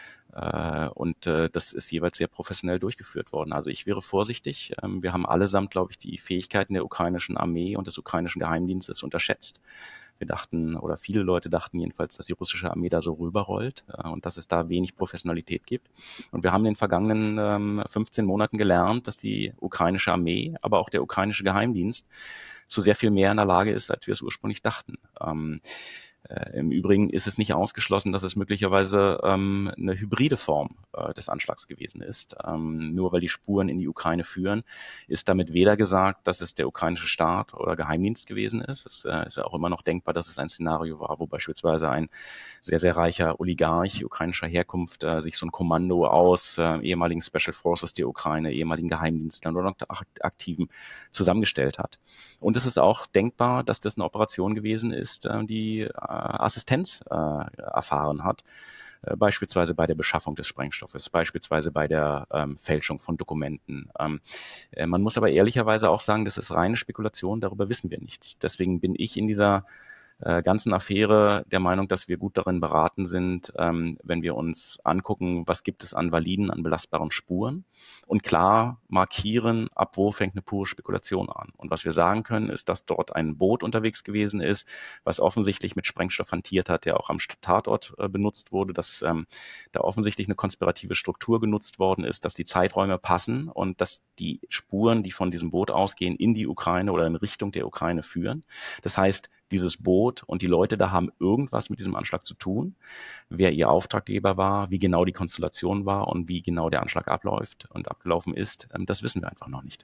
Äh, und äh, das ist jeweils sehr professionell durchgeführt worden. Also ich wäre vorsichtig. Ähm, wir haben allesamt, glaube ich, die Fähigkeiten der ukrainischen Armee und des ukrainischen Geheimdienstes unterschätzt. Wir dachten, oder viele Leute dachten jedenfalls, dass die russische Armee da so rüberrollt äh, und dass es da wenig Professionalität gibt. Und wir haben in den vergangenen ähm, fünfzehn Monaten gelernt, dass die ukrainische Armee, aber auch der ukrainische Geheimdienst zu sehr viel mehr in der Lage ist, als wir es ursprünglich dachten. Ähm, Äh, Im Übrigen ist es nicht ausgeschlossen, dass es möglicherweise ähm, eine hybride Form äh, des Anschlags gewesen ist. Ähm, nur weil die Spuren in die Ukraine führen, ist damit weder gesagt, dass es der ukrainische Staat oder Geheimdienst gewesen ist. Es äh, ist ja auch immer noch denkbar, dass es ein Szenario war, wo beispielsweise ein sehr, sehr reicher Oligarch ukrainischer Herkunft äh, sich so ein Kommando aus äh, ehemaligen Special Forces der Ukraine, ehemaligen Geheimdienstlern oder Aktiven zusammengestellt hat. Und es ist auch denkbar, dass das eine Operation gewesen ist, äh, die äh, Assistenz äh, erfahren hat, äh, beispielsweise bei der Beschaffung des Sprengstoffes, beispielsweise bei der ähm, Fälschung von Dokumenten. Ähm, äh, man muss aber ehrlicherweise auch sagen, das ist reine Spekulation, darüber wissen wir nichts. Deswegen bin ich in dieser äh, ganzen Affäre der Meinung, dass wir gut darin beraten sind, ähm, wenn wir uns angucken, was gibt es an validen, an belastbaren Spuren und klar markieren, ab wo fängt eine pure Spekulation an. Und was wir sagen können, ist, dass dort ein Boot unterwegs gewesen ist, was offensichtlich mit Sprengstoff hantiert hat, der auch am Tatort äh, benutzt wurde, dass ähm, da offensichtlich eine konspirative Struktur genutzt worden ist, dass die Zeiträume passen und dass die Spuren, die von diesem Boot ausgehen, in die Ukraine oder in Richtung der Ukraine führen. Das heißt, dieses Boot und die Leute da haben irgendwas mit diesem Anschlag zu tun. Wer ihr Auftraggeber war, wie genau die Konstellation war und wie genau der Anschlag abläuft und abgelaufen ist, das wissen wir einfach noch nicht.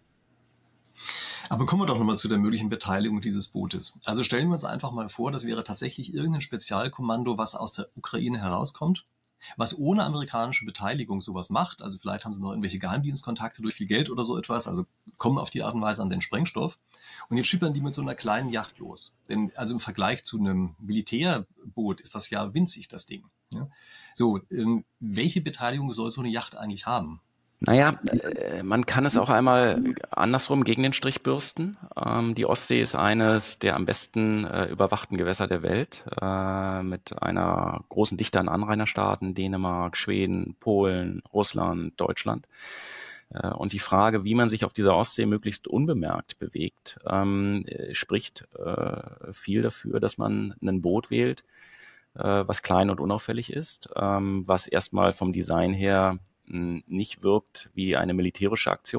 Aber kommen wir doch nochmal zu der möglichen Beteiligung dieses Bootes. Also stellen wir uns einfach mal vor, das wäre tatsächlich irgendein Spezialkommando, was aus der Ukraine herauskommt, was ohne amerikanische Beteiligung sowas macht. Also vielleicht haben sie noch irgendwelche Geheimdienstkontakte durch viel Geld oder so etwas, also kommen auf die Art und Weise an den Sprengstoff. Und jetzt schippern die mit so einer kleinen Yacht los. Denn also im Vergleich zu einem Militärboot ist das ja winzig, das Ding. Ja? So, ähm, welche Beteiligung soll so eine Yacht eigentlich haben? Naja, äh, man kann es auch einmal andersrum gegen den Strich bürsten. Ähm, die Ostsee ist eines der am besten äh, überwachten Gewässer der Welt, äh, mit einer großen Dichte an Anrainerstaaten, Dänemark, Schweden, Polen, Russland, Deutschland. Äh, und die Frage, wie man sich auf dieser Ostsee möglichst unbemerkt bewegt, ähm, spricht äh, viel dafür, dass man ein Boot wählt, äh, was klein und unauffällig ist, ähm, was erstmal vom Design her nicht wirkt wie eine militärische Aktion,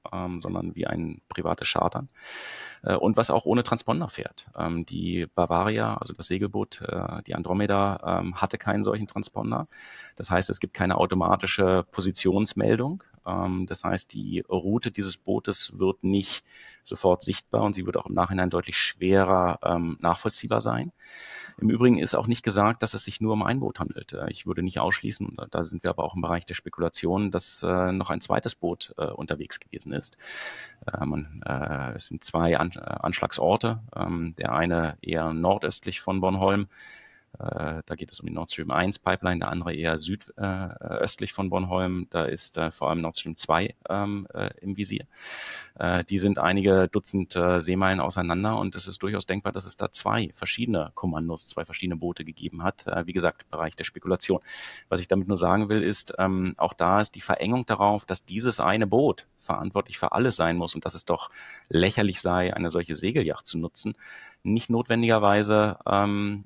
ähm, sondern wie ein privates Chartern. Äh, und was auch ohne Transponder fährt. Ähm, die Bavaria, also das Segelboot, äh, die Andromeda, ähm, hatte keinen solchen Transponder. Das heißt, es gibt keine automatische Positionsmeldung. Ähm, das heißt, die Route dieses Bootes wird nicht sofort sichtbar und sie wird auch im Nachhinein deutlich schwerer ähm, nachvollziehbar sein. Im Übrigen ist auch nicht gesagt, dass es sich nur um ein Boot handelt. Ich würde nicht ausschließen, da sind wir aber auch im Bereich der Spekulation, dass äh, noch ein zweites Boot äh, unterwegs gewesen ist. Äh, man, äh, es sind zwei An Anschlagsorte, ähm, der eine eher nordöstlich von Bornholm. Äh, da geht es um die Nord Stream eins Pipeline, der andere eher südöstlich äh, von Bornholm. Da ist äh, vor allem Nord Stream zwei ähm, äh, im Visier. Äh, die sind einige Dutzend äh, Seemeilen auseinander und es ist durchaus denkbar, dass es da zwei verschiedene Kommandos, zwei verschiedene Boote gegeben hat. Äh, wie gesagt, Bereich der Spekulation. Was ich damit nur sagen will, ist, ähm, auch da ist die Verengung darauf, dass dieses eine Boot verantwortlich für alles sein muss und dass es doch lächerlich sei, eine solche Segelyacht zu nutzen, nicht notwendigerweise ähm,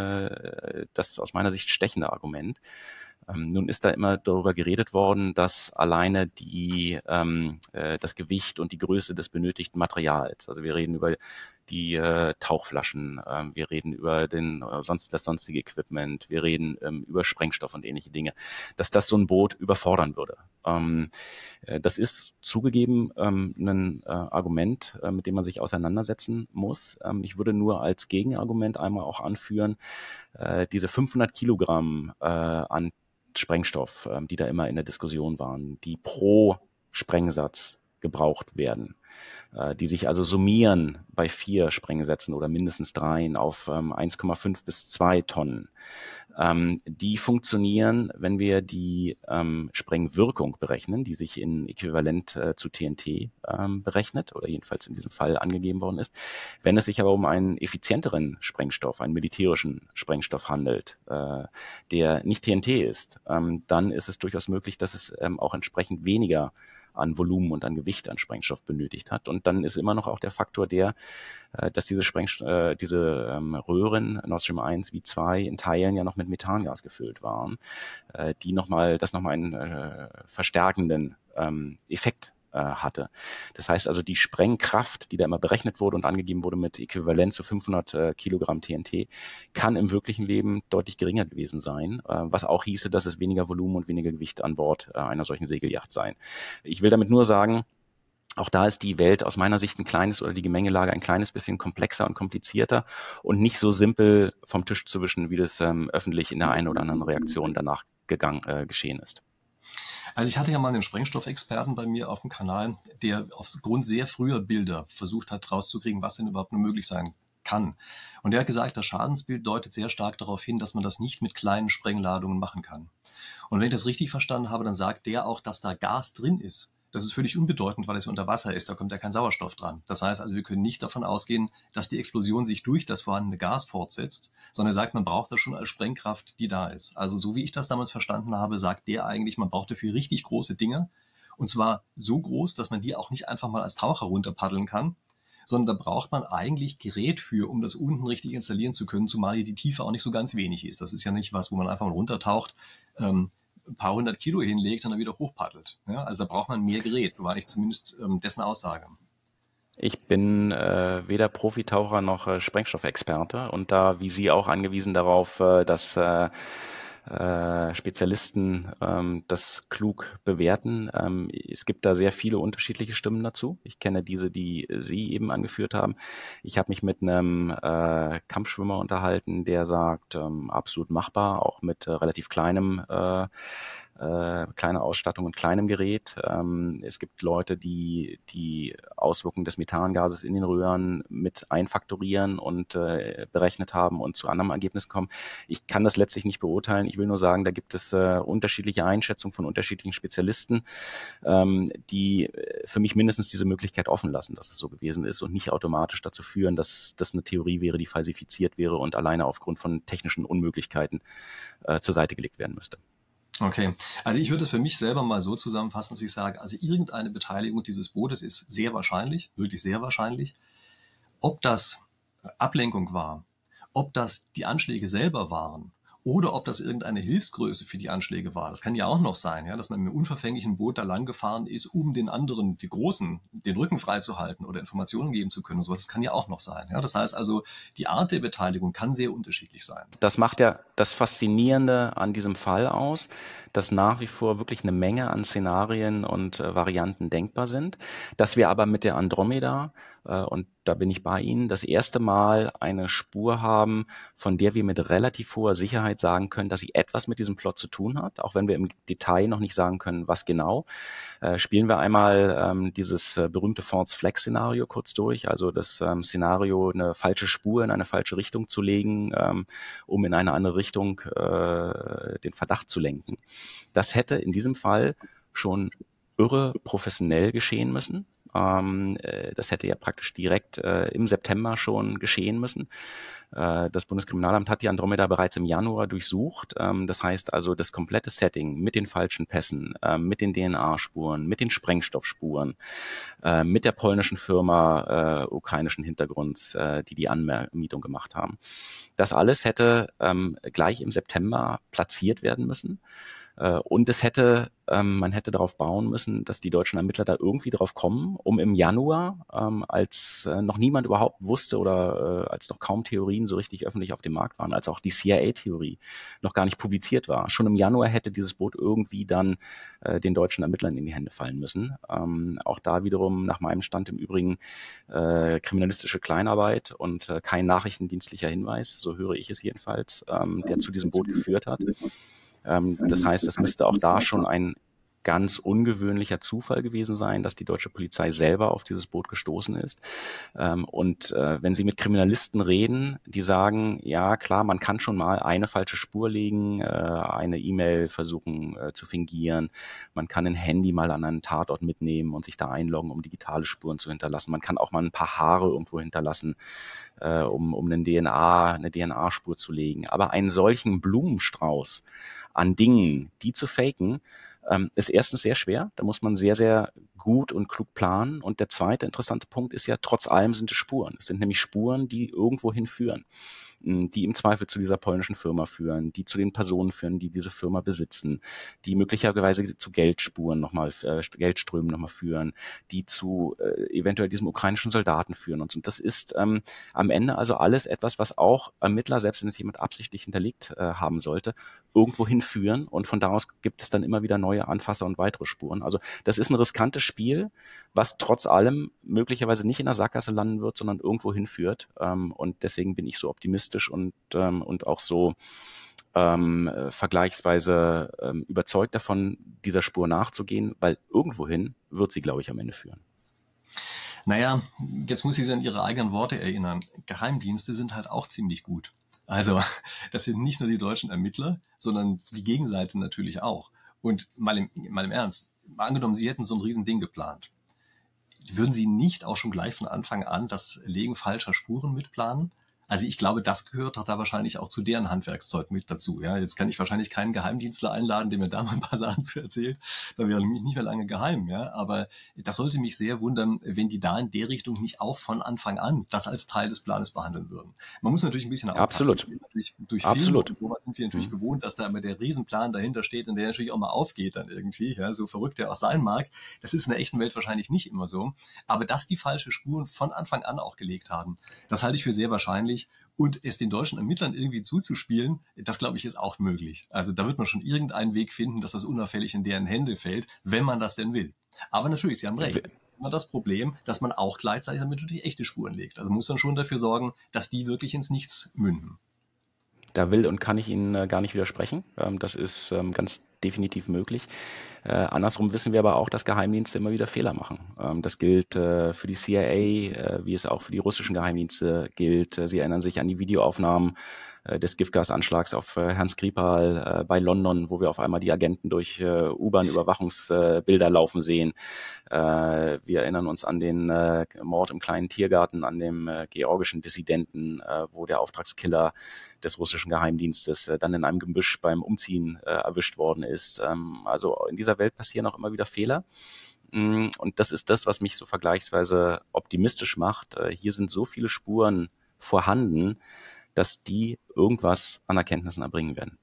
äh, das aus meiner Sicht stechende Argument. Ähm, nun ist da immer darüber geredet worden, dass alleine die, ähm, äh, das Gewicht und die Größe des benötigten Materials, also wir reden über die äh, Tauchflaschen, äh, wir reden über den, äh, sonst, das sonstige Equipment, wir reden ähm, über Sprengstoff und ähnliche Dinge, dass das so ein Boot überfordern würde. Ähm, äh, das ist zugegeben ähm, ein äh, Argument, äh, mit dem man sich auseinandersetzen muss. Ähm, ich würde nur als Gegenargument einmal auch anführen, äh, diese fünfhundert Kilogramm äh, an Sprengstoff, ähm, die da immer in der Diskussion waren, die pro Sprengsatz gebraucht werden, äh, die sich also summieren bei vier Sprengsätzen oder mindestens dreien auf ähm, eins Komma fünf bis zwei Tonnen. Ähm, die funktionieren, wenn wir die ähm, Sprengwirkung berechnen, die sich in Äquivalent äh, zu T N T ähm, berechnet oder jedenfalls in diesem Fall angegeben worden ist. Wenn es sich aber um einen effizienteren Sprengstoff, einen militärischen Sprengstoff handelt, äh, der nicht T N T ist, ähm, dann ist es durchaus möglich, dass es ähm, auch entsprechend weniger an Volumen und an Gewicht an Sprengstoff benötigt hat. Und dann ist immer noch auch der Faktor der, dass diese, Sprengst äh, diese ähm, Röhren, Nord Stream eins wie zwei, in Teilen ja noch mit Methangas gefüllt waren, äh, die nochmal, das nochmal einen äh, verstärkenden ähm, Effekt äh, hatte. Das heißt also, die Sprengkraft, die da immer berechnet wurde und angegeben wurde mit Äquivalent zu fünfhundert äh, Kilogramm T N T, kann im wirklichen Leben deutlich geringer gewesen sein, äh, was auch hieße, dass es weniger Volumen und weniger Gewicht an Bord äh, einer solchen Segelyacht sein. Ich will damit nur sagen, auch da ist die Welt aus meiner Sicht ein kleines oder die Gemengelage ein kleines bisschen komplexer und komplizierter und nicht so simpel vom Tisch zu wischen, wie das ähm, öffentlich in der einen oder anderen Reaktion danach gegangen, äh, geschehen ist. Also ich hatte ja mal einen Sprengstoffexperten bei mir auf dem Kanal, der aufgrund sehr früher Bilder versucht hat rauszukriegen, was denn überhaupt nur möglich sein kann. Und der hat gesagt, das Schadensbild deutet sehr stark darauf hin, dass man das nicht mit kleinen Sprengladungen machen kann. Und wenn ich das richtig verstanden habe, dann sagt der auch, dass da Gas drin ist. Das ist völlig unbedeutend, weil es unter Wasser ist, da kommt ja kein Sauerstoff dran. Das heißt also, wir können nicht davon ausgehen, dass die Explosion sich durch das vorhandene Gas fortsetzt, sondern er sagt, man braucht das schon als Sprengkraft, die da ist. Also so wie ich das damals verstanden habe, sagt der eigentlich, man braucht dafür richtig große Dinge. Und zwar so groß, dass man die auch nicht einfach mal als Taucher runterpaddeln kann, sondern da braucht man eigentlich Gerät für, um das unten richtig installieren zu können, zumal hier die Tiefe auch nicht so ganz wenig ist. Das ist ja nicht was, wo man einfach mal runtertaucht, ähm, ein paar hundert Kilo hinlegt und dann wieder hochpaddelt. Ja, also da braucht man mehr Gerät, so war ich zumindest ähm, dessen Aussage. Ich bin äh, weder Profitaucher noch äh, Sprengstoffexperte und da wie Sie auch angewiesen darauf, äh, dass äh, äh, Spezialisten ähm, das klug bewerten. Ähm, es gibt da sehr viele unterschiedliche Stimmen dazu. Ich kenne diese, die Sie eben angeführt haben. Ich habe mich mit einem äh, Kampfschwimmer unterhalten, der sagt, ähm, absolut machbar, auch mit äh, relativ kleinem äh, äh, kleine Ausstattung und kleinem Gerät. Ähm, es gibt Leute, die die Auswirkungen des Methangases in den Röhren mit einfaktorieren und äh, berechnet haben und zu anderem Ergebnis kommen. Ich kann das letztlich nicht beurteilen. Ich will nur sagen, da gibt es äh, unterschiedliche Einschätzungen von unterschiedlichen Spezialisten, ähm, die für mich mindestens diese Möglichkeit offen lassen, dass es so gewesen ist und nicht automatisch dazu führen, dass das eine Theorie wäre, die falsifiziert wäre und alleine aufgrund von technischen Unmöglichkeiten äh, zur Seite gelegt werden müsste. Okay, also ich würde es für mich selber mal so zusammenfassen, dass ich sage, also irgendeine Beteiligung dieses Bootes ist sehr wahrscheinlich, wirklich sehr wahrscheinlich. Ob das Ablenkung war, ob das die Anschläge selber waren oder ob das irgendeine Hilfsgröße für die Anschläge war. Das kann ja auch noch sein, ja, dass man mit einem unverfänglichen Boot da lang gefahren ist, um den anderen, die Großen, den Rücken freizuhalten oder Informationen geben zu können. So, das kann ja auch noch sein. Ja. Das heißt also, die Art der Beteiligung kann sehr unterschiedlich sein. Das macht ja das Faszinierende an diesem Fall aus, dass nach wie vor wirklich eine Menge an Szenarien und äh, Varianten denkbar sind, dass wir aber mit der Andromeda, äh, und da bin ich bei Ihnen, das erste Mal eine Spur haben, von der wir mit relativ hoher Sicherheit sagen können, dass sie etwas mit diesem Plot zu tun hat, auch wenn wir im Detail noch nicht sagen können, was genau. Äh, spielen wir einmal ähm, dieses äh, berühmte False-Flag-Szenario kurz durch, also das ähm, Szenario, eine falsche Spur in eine falsche Richtung zu legen, ähm, um in eine andere Richtung äh, den Verdacht zu lenken. Das hätte in diesem Fall schon irre professionell geschehen müssen. Ähm, äh, das hätte ja praktisch direkt äh, im September schon geschehen müssen. Äh, das Bundeskriminalamt hat die Andromeda bereits im Januar durchsucht. Ähm, das heißt also, das komplette Setting mit den falschen Pässen, äh, mit den D N A-Spuren, mit den Sprengstoffspuren, äh, mit der polnischen Firma äh, ukrainischen Hintergrunds, äh, die die Anmietung gemacht haben. Das alles hätte ähm, gleich im September platziert werden müssen. Und es hätte, ähm, man hätte darauf bauen müssen, dass die deutschen Ermittler da irgendwie drauf kommen, um im Januar, ähm, als äh, noch niemand überhaupt wusste oder äh, als noch kaum Theorien so richtig öffentlich auf dem Markt waren, als auch die C I A-Theorie noch gar nicht publiziert war. Schon im Januar hätte dieses Boot irgendwie dann äh, den deutschen Ermittlern in die Hände fallen müssen. Ähm, auch da wiederum nach meinem Stand im Übrigen äh, kriminalistische Kleinarbeit und äh, kein nachrichtendienstlicher Hinweis, so höre ich es jedenfalls, ähm, der zu diesem Boot geführt hat. Das heißt, es müsste auch da schon ein ganz ungewöhnlicher Zufall gewesen sein, dass die deutsche Polizei selber auf dieses Boot gestoßen ist. Und wenn Sie mit Kriminalisten reden, die sagen, ja klar, man kann schon mal eine falsche Spur legen, eine E-Mail versuchen zu fingieren, man kann ein Handy mal an einen Tatort mitnehmen und sich da einloggen, um digitale Spuren zu hinterlassen. Man kann auch mal ein paar Haare irgendwo hinterlassen, um, um eine D N A, eine D N A-Spur zu legen. Aber einen solchen Blumenstrauß an Dingen, die zu faken, ähm, ist erstens sehr schwer. Da muss man sehr, sehr gut und klug planen. Und der zweite interessante Punkt ist ja, trotz allem sind es Spuren. Es sind nämlich Spuren, die irgendwo hinführen, die im Zweifel zu dieser polnischen Firma führen, die zu den Personen führen, die diese Firma besitzen, die möglicherweise zu Geldspuren nochmal, äh, Geldströmen nochmal führen, die zu äh, eventuell diesem ukrainischen Soldaten führen und so. Und das ist ähm, am Ende also alles etwas, was auch Ermittler, selbst wenn es jemand absichtlich hinterlegt äh, haben sollte, irgendwo hinführen. Und von da aus gibt es dann immer wieder neue Anfasser und weitere Spuren. Also das ist ein riskantes Spiel, was trotz allem möglicherweise nicht in der Sackgasse landen wird, sondern irgendwo hinführt. Ähm, und deswegen bin ich so optimistisch und, ähm, und auch so ähm, vergleichsweise ähm, überzeugt davon, dieser Spur nachzugehen, weil irgendwohin wird sie, glaube ich, am Ende führen. Naja, jetzt muss ich Sie an Ihre eigenen Worte erinnern. Geheimdienste sind halt auch ziemlich gut. Also, das sind nicht nur die deutschen Ermittler, sondern die Gegenseite natürlich auch. Und mal im, mal im Ernst, mal angenommen, Sie hätten so ein Riesending geplant. Würden Sie nicht auch schon gleich von Anfang an das Legen falscher Spuren mitplanen? Also ich glaube, das gehört doch da wahrscheinlich auch zu deren Handwerkszeug mit dazu. Ja, jetzt kann ich wahrscheinlich keinen Geheimdienstler einladen, der mir da mal ein paar Sachen zu erzählt. Dann wäre nämlich nicht mehr lange geheim. Ja, aber das sollte mich sehr wundern, wenn die da in der Richtung nicht auch von Anfang an das als Teil des Planes behandeln würden. Man muss natürlich ein bisschen aufpassen. Absolut. Natürlich durch Absolut. Film und sowas sind wir natürlich mhm. gewohnt, dass da immer der Riesenplan dahinter steht und der natürlich auch mal aufgeht dann irgendwie. Ja, so verrückt der auch sein mag. Das ist in der echten Welt wahrscheinlich nicht immer so. Aber dass die falsche Spuren von Anfang an auch gelegt haben, das halte ich für sehr wahrscheinlich. Und es den deutschen Ermittlern irgendwie zuzuspielen, das glaube ich ist auch möglich. Also da wird man schon irgendeinen Weg finden, dass das unauffällig in deren Hände fällt, wenn man das denn will. Aber natürlich, Sie haben recht. Immer das Problem, dass man auch gleichzeitig damit natürlich echte Spuren legt. Also man muss dann schon dafür sorgen, dass die wirklich ins Nichts münden. Da will und kann ich Ihnen äh, gar nicht widersprechen. Ähm, das ist ähm, ganz definitiv möglich. Äh, andersrum wissen wir aber auch, dass Geheimdienste immer wieder Fehler machen. Ähm, das gilt äh, für die C I A, äh, wie es auch für die russischen Geheimdienste gilt. Äh, Sie erinnern sich an die Videoaufnahmen äh, des Giftgasanschlags auf äh, Herrn Skripal äh, bei London, wo wir auf einmal die Agenten durch äh, U-Bahn-Überwachungsbilder äh, laufen sehen. Äh, wir erinnern uns an den äh, Mord im kleinen Tiergarten, an dem äh, georgischen Dissidenten, äh, wo der Auftragskiller des russischen Geheimdienstes äh, dann in einem Gebüsch beim Umziehen äh, erwischt worden ist. Ähm, also in dieser Welt passieren auch immer wieder Fehler. Und das ist das, was mich so vergleichsweise optimistisch macht. Äh, hier sind so viele Spuren vorhanden, dass die irgendwas an Erkenntnissen erbringen werden.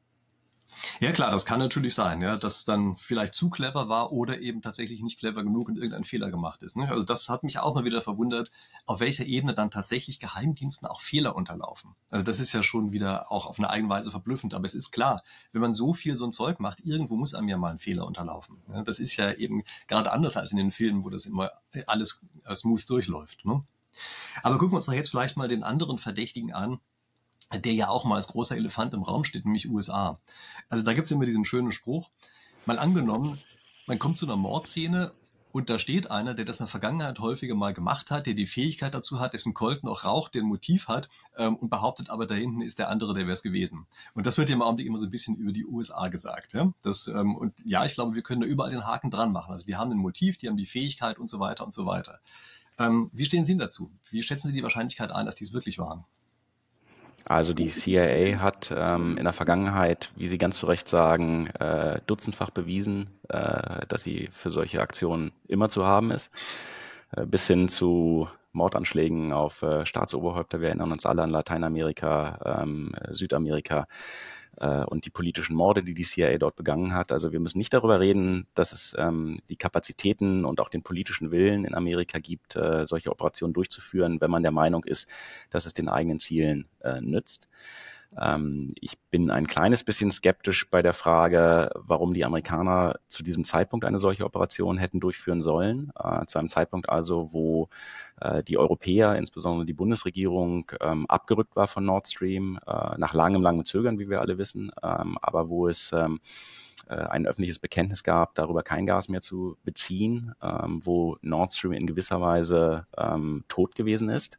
Ja klar, das kann natürlich sein, ja, dass dann vielleicht zu clever war oder eben tatsächlich nicht clever genug und irgendein Fehler gemacht ist. Ne? Also das hat mich auch mal wieder verwundert, auf welcher Ebene dann tatsächlich Geheimdiensten auch Fehler unterlaufen. Also das ist ja schon wieder auch auf eine eigene Weise verblüffend. Aber es ist klar, wenn man so viel so ein Zeug macht, irgendwo muss einem ja mal ein Fehler unterlaufen. Ja? Das ist ja eben gerade anders als in den Filmen, wo das immer alles smooth durchläuft. Ne? Aber gucken wir uns doch jetzt vielleicht mal den anderen Verdächtigen an, der ja auch mal als großer Elefant im Raum steht, nämlich U S A. Also da gibt's immer diesen schönen Spruch, mal angenommen, man kommt zu einer Mordszene und da steht einer, der das in der Vergangenheit häufiger mal gemacht hat, der die Fähigkeit dazu hat, dessen Kolten auch raucht, der ein Motiv hat ähm, und behauptet aber, da hinten ist der andere, der wäre es gewesen. Und das wird ja im Augenblick immer so ein bisschen über die U S A gesagt. Ja? Das, ähm, und ja, ich glaube, wir können da überall den Haken dran machen. Also die haben ein Motiv, die haben die Fähigkeit und so weiter und so weiter. Ähm, wie stehen Sie dazu? Wie schätzen Sie die Wahrscheinlichkeit ein, dass die es wirklich waren? Also die C I A hat ähm, in der Vergangenheit, wie Sie ganz zu Recht sagen, äh, dutzendfach bewiesen, äh, dass sie für solche Aktionen immer zu haben ist, äh, bis hin zu Mordanschlägen auf äh, Staatsoberhäupter. Wir erinnern uns alle an Lateinamerika, ähm, Südamerika äh, und die politischen Morde, die die C I A dort begangen hat. Also wir müssen nicht darüber reden, dass es ähm, die Kapazitäten und auch den politischen Willen in Amerika gibt, äh, solche Operationen durchzuführen, wenn man der Meinung ist, dass es den eigenen Zielen äh, nützt. Ähm, ich bin ein kleines bisschen skeptisch bei der Frage, warum die Amerikaner zu diesem Zeitpunkt eine solche Operation hätten durchführen sollen. Äh, zu einem Zeitpunkt also, wo äh, die Europäer, insbesondere die Bundesregierung, ähm, abgerückt war von Nord Stream, äh, nach langem, langem Zögern, wie wir alle wissen, ähm, aber wo es ähm, äh, ein öffentliches Bekenntnis gab, darüber kein Gas mehr zu beziehen, ähm, wo Nord Stream in gewisser Weise ähm, tot gewesen ist.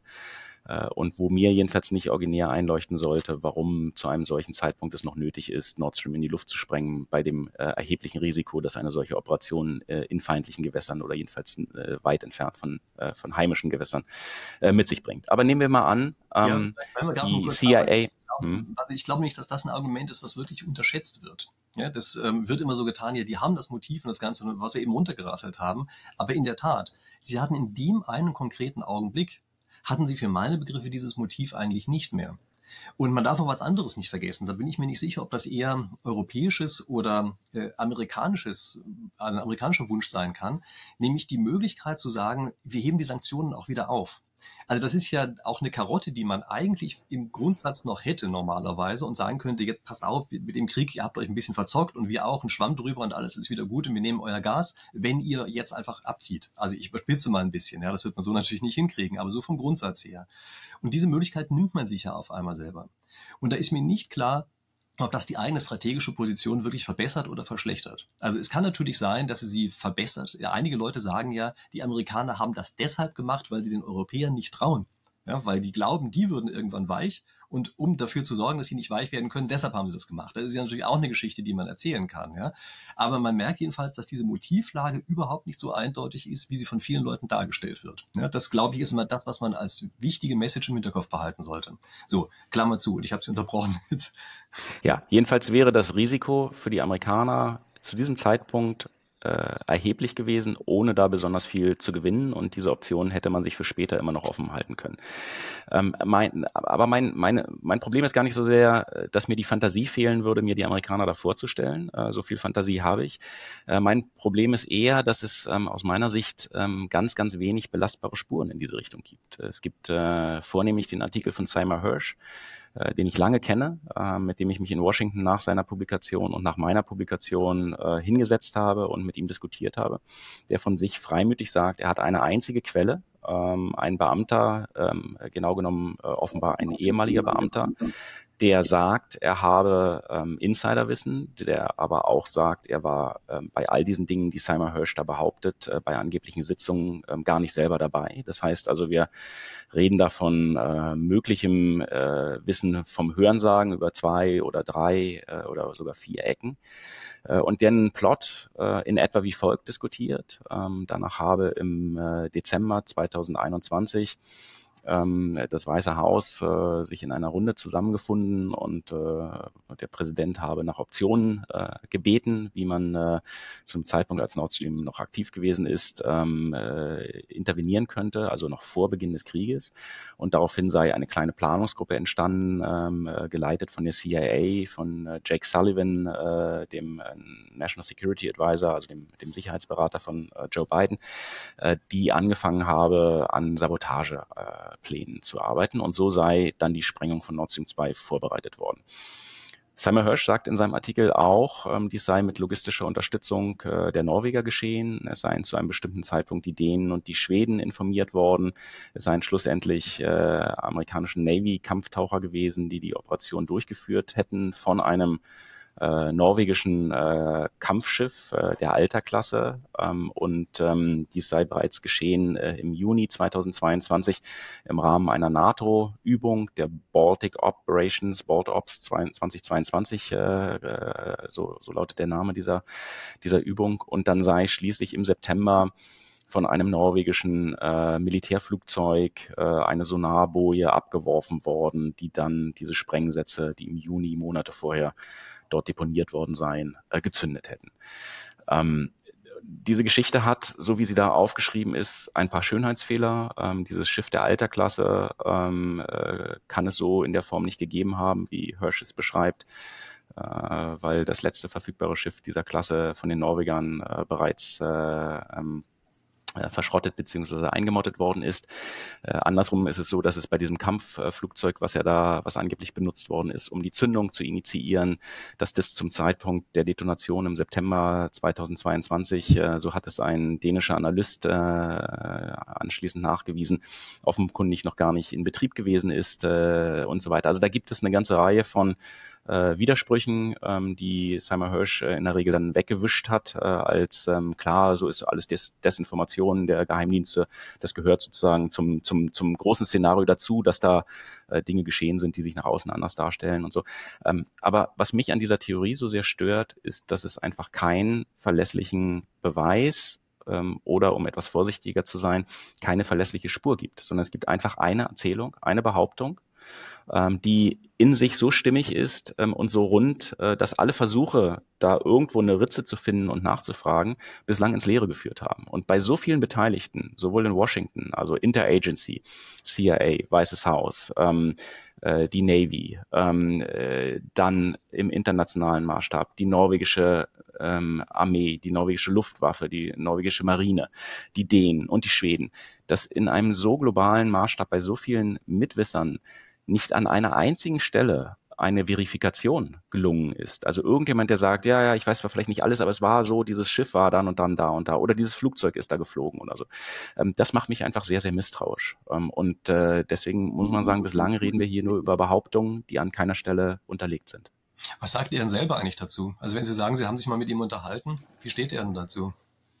Und wo mir jedenfalls nicht originär einleuchten sollte, warum zu einem solchen Zeitpunkt es noch nötig ist, Nord Stream in die Luft zu sprengen, bei dem äh, erheblichen Risiko, dass eine solche Operation äh, in feindlichen Gewässern oder jedenfalls äh, weit entfernt von, äh, von heimischen Gewässern äh, mit sich bringt. Aber nehmen wir mal an, ähm, ja, die C I A... Hm. Also ich glaube nicht, dass das ein Argument ist, was wirklich unterschätzt wird. Ja, das ähm, wird immer so getan, ja, die haben das Motiv und das Ganze, was wir eben runtergerasselt haben. Aber in der Tat, sie hatten in dem einen konkreten Augenblick hatten sie für meine Begriffe dieses Motiv eigentlich nicht mehr. Und man darf auch was anderes nicht vergessen. Da bin ich mir nicht sicher, ob das eher europäisches oder äh, amerikanisches, ein amerikanischer Wunsch sein kann, nämlich die Möglichkeit zu sagen, wir heben die Sanktionen auch wieder auf. Also das ist ja auch eine Karotte, die man eigentlich im Grundsatz noch hätte normalerweise und sagen könnte, jetzt passt auf, mit dem Krieg, ihr habt euch ein bisschen verzockt und wir auch, ein Schwamm drüber und alles ist wieder gut und wir nehmen euer Gas, wenn ihr jetzt einfach abzieht. Also ich überspitze mal ein bisschen, ja, das wird man so natürlich nicht hinkriegen, aber so vom Grundsatz her. Und diese Möglichkeit nimmt man sich ja auf einmal selber. Und da ist mir nicht klar, ob das die eigene strategische Position wirklich verbessert oder verschlechtert. Also es kann natürlich sein, dass sie sie verbessert. Ja, einige Leute sagen ja, die Amerikaner haben das deshalb gemacht, weil sie den Europäern nicht trauen. Ja, weil die glauben, die würden irgendwann weich. Und um dafür zu sorgen, dass sie nicht weich werden können, deshalb haben sie das gemacht. Das ist ja natürlich auch eine Geschichte, die man erzählen kann. Ja. Aber man merkt jedenfalls, dass diese Motivlage überhaupt nicht so eindeutig ist, wie sie von vielen Leuten dargestellt wird. Ja, das, glaube ich, ist immer das, was man als wichtige Message im Hinterkopf behalten sollte. So, Klammer zu. Und ich habe Sie unterbrochen. Ja, jedenfalls wäre das Risiko für die Amerikaner zu diesem Zeitpunkt äh, erheblich gewesen, ohne da besonders viel zu gewinnen. Und diese Option hätte man sich für später immer noch offen halten können. Ähm, mein, aber mein, meine, mein Problem ist gar nicht so sehr, dass mir die Fantasie fehlen würde, mir die Amerikaner da vorzustellen. Äh, so viel Fantasie habe ich. Äh, mein Problem ist eher, dass es ähm, aus meiner Sicht ähm, ganz, ganz wenig belastbare Spuren in diese Richtung gibt. Es gibt äh, vornehmlich den Artikel von Seymour Hersh, äh, den ich lange kenne, äh, mit dem ich mich in Washington nach seiner Publikation und nach meiner Publikation äh, hingesetzt habe und mit ihm diskutiert habe, der von sich freimütig sagt, er hat eine einzige Quelle, ähm, ein Beamter, ähm, genau genommen äh, offenbar ein ehemaliger Beamter, der sagt, er habe ähm, Insiderwissen, der aber auch sagt, er war ähm, bei all diesen Dingen, die Seymour Hersh da behauptet, äh, bei angeblichen Sitzungen ähm, gar nicht selber dabei. Das heißt also, wir reden da von äh, möglichem äh, Wissen vom Hörensagen über zwei oder drei äh, oder sogar vier Ecken. Äh, und den Plot äh, in etwa wie folgt diskutiert. Ähm, danach habe im äh, Dezember zweitausendeinundzwanzig ähm, das Weiße Haus äh, sich in einer Runde zusammengefunden und äh, der Präsident habe nach Optionen äh, gebeten, wie man äh, zum Zeitpunkt, als Nord Stream noch aktiv gewesen ist, ähm, äh, intervenieren könnte, also noch vor Beginn des Krieges. Und daraufhin sei eine kleine Planungsgruppe entstanden, ähm, äh, geleitet von der C I A, von äh, Jake Sullivan, äh, dem äh, National Security Advisor, also dem, dem Sicherheitsberater von äh, Joe Biden, äh, die angefangen habe, an Sabotageplänen äh, zu arbeiten. Und so sei dann die Sprengung von Nord Stream zwei vorbereitet worden. Seymour Hersh sagt in seinem Artikel auch, ähm, dies sei mit logistischer Unterstützung äh, der Norweger geschehen. Es seien zu einem bestimmten Zeitpunkt die Dänen und die Schweden informiert worden. Es seien schlussendlich äh, amerikanische Navy-Kampftaucher gewesen, die die Operation durchgeführt hätten von einem äh, norwegischen äh, Kampfschiff äh, der Alta-Klasse, ähm, und ähm, dies sei bereits geschehen äh, im Juni zweitausendzweiundzwanzig im Rahmen einer NATO-Übung, der Baltic Operations, BaltOps zweitausendzweiundzwanzig, äh, so, so lautet der Name dieser, dieser Übung, und dann sei schließlich im September von einem norwegischen äh, Militärflugzeug äh, eine Sonarboje abgeworfen worden, die dann diese Sprengsätze, die im Juni Monate vorher dort deponiert worden seien, äh, gezündet hätten. Ähm, diese Geschichte hat, so wie sie da aufgeschrieben ist, ein paar Schönheitsfehler. Ähm, dieses Schiff der Alta-Klasse ähm, äh, kann es so in der Form nicht gegeben haben, wie Hersh es beschreibt, äh, weil das letzte verfügbare Schiff dieser Klasse von den Norwegern äh, bereits äh, ähm, verschrottet bzw. eingemottet worden ist. Äh, andersrum ist es so, dass es bei diesem Kampfflugzeug, was ja da, was angeblich benutzt worden ist, um die Zündung zu initiieren, dass das zum Zeitpunkt der Detonation im September zweitausendzweiundzwanzig, äh, so hat es ein dänischer Analyst äh, anschließend nachgewiesen, offenkundig noch gar nicht in Betrieb gewesen ist äh, und so weiter. Also da gibt es eine ganze Reihe von Äh, Widersprüchen, ähm, die Seymour Hersh äh, in der Regel dann weggewischt hat, äh, als ähm, klar, so ist alles Des Desinformation der Geheimdienste. Das gehört sozusagen zum, zum, zum großen Szenario dazu, dass da äh, Dinge geschehen sind, die sich nach außen anders darstellen und so. Ähm, aber was mich an dieser Theorie so sehr stört, ist, dass es einfach keinen verlässlichen Beweis ähm, oder, um etwas vorsichtiger zu sein, keine verlässliche Spur gibt, sondern es gibt einfach eine Erzählung, eine Behauptung, die in sich so stimmig ist ähm, und so rund, äh, dass alle Versuche, da irgendwo eine Ritze zu finden und nachzufragen, bislang ins Leere geführt haben. Und bei so vielen Beteiligten, sowohl in Washington, also Interagency, C I A, Weißes Haus, ähm, äh, die Navy, ähm, äh, dann im internationalen Maßstab die norwegische ähm, Armee, die norwegische Luftwaffe, die norwegische Marine, die Dänen und die Schweden, dass in einem so globalen Maßstab bei so vielen Mitwissern nicht an einer einzigen Stelle eine Verifikation gelungen ist. Also irgendjemand, der sagt, ja, ja, ich weiß zwar vielleicht nicht alles, aber es war so, dieses Schiff war dann und dann da und da oder dieses Flugzeug ist da geflogen oder so. Das macht mich einfach sehr, sehr misstrauisch. Und deswegen muss man sagen, bislang reden wir hier nur über Behauptungen, die an keiner Stelle unterlegt sind. Was sagt ihr denn selber eigentlich dazu? Also wenn Sie sagen, Sie haben sich mal mit ihm unterhalten, wie steht er denn dazu?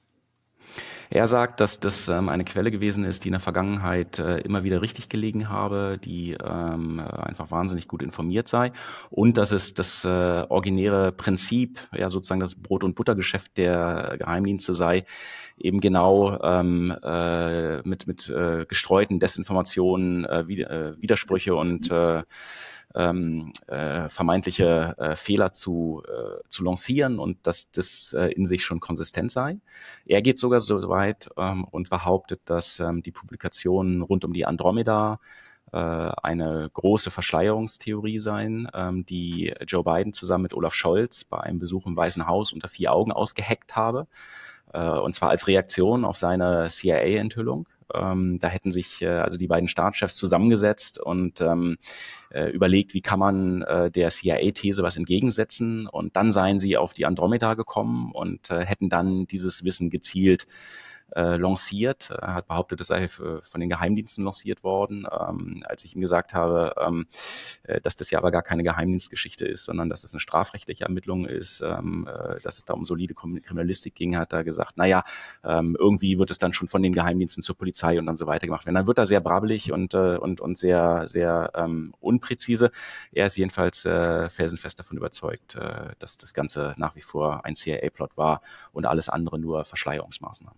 Er sagt, dass das ähm, eine Quelle gewesen ist, die in der Vergangenheit äh, immer wieder richtig gelegen habe, die ähm, einfach wahnsinnig gut informiert sei und dass es das äh, originäre Prinzip, ja sozusagen das Brot- und Buttergeschäft der Geheimdienste sei, eben genau ähm, äh, mit, mit äh, gestreuten Desinformationen, äh, Widersprüche und äh, Ähm, äh, vermeintliche äh, Fehler zu, äh, zu lancieren und dass das äh, in sich schon konsistent sei. Er geht sogar so weit ähm, und behauptet, dass ähm, die Publikationen rund um die Andromeda äh, eine große Verschleierungstheorie seien, ähm, die Joe Biden zusammen mit Olaf Scholz bei einem Besuch im Weißen Haus unter vier Augen ausgeheckt habe. Äh, und zwar als Reaktion auf seine C I A-Enthüllung. Ähm, da hätten sich äh, also die beiden Staatschefs zusammengesetzt und ähm, äh, überlegt, wie kann man äh, der C I A-These was entgegensetzen. Und dann seien sie auf die Andromeda gekommen und äh, hätten dann dieses Wissen gezielt äh, lanciert. Er hat behauptet, es sei von den Geheimdiensten lanciert worden. Ähm, als ich ihm gesagt habe, ähm, äh, dass das ja aber gar keine Geheimdienstgeschichte ist, sondern dass das eine strafrechtliche Ermittlung ist, ähm, äh, dass es da um solide Kriminalistik ging, hat er gesagt, naja, ähm, irgendwie wird es dann schon von den Geheimdiensten zur Polizei und dann so weiter gemacht werden. Dann wird er sehr brabbelig und, äh, und, und sehr, sehr ähm, unpräzise. Er ist jedenfalls äh, felsenfest davon überzeugt, äh, dass das Ganze nach wie vor ein C I A-Plot war und alles andere nur Verschleierungsmaßnahmen.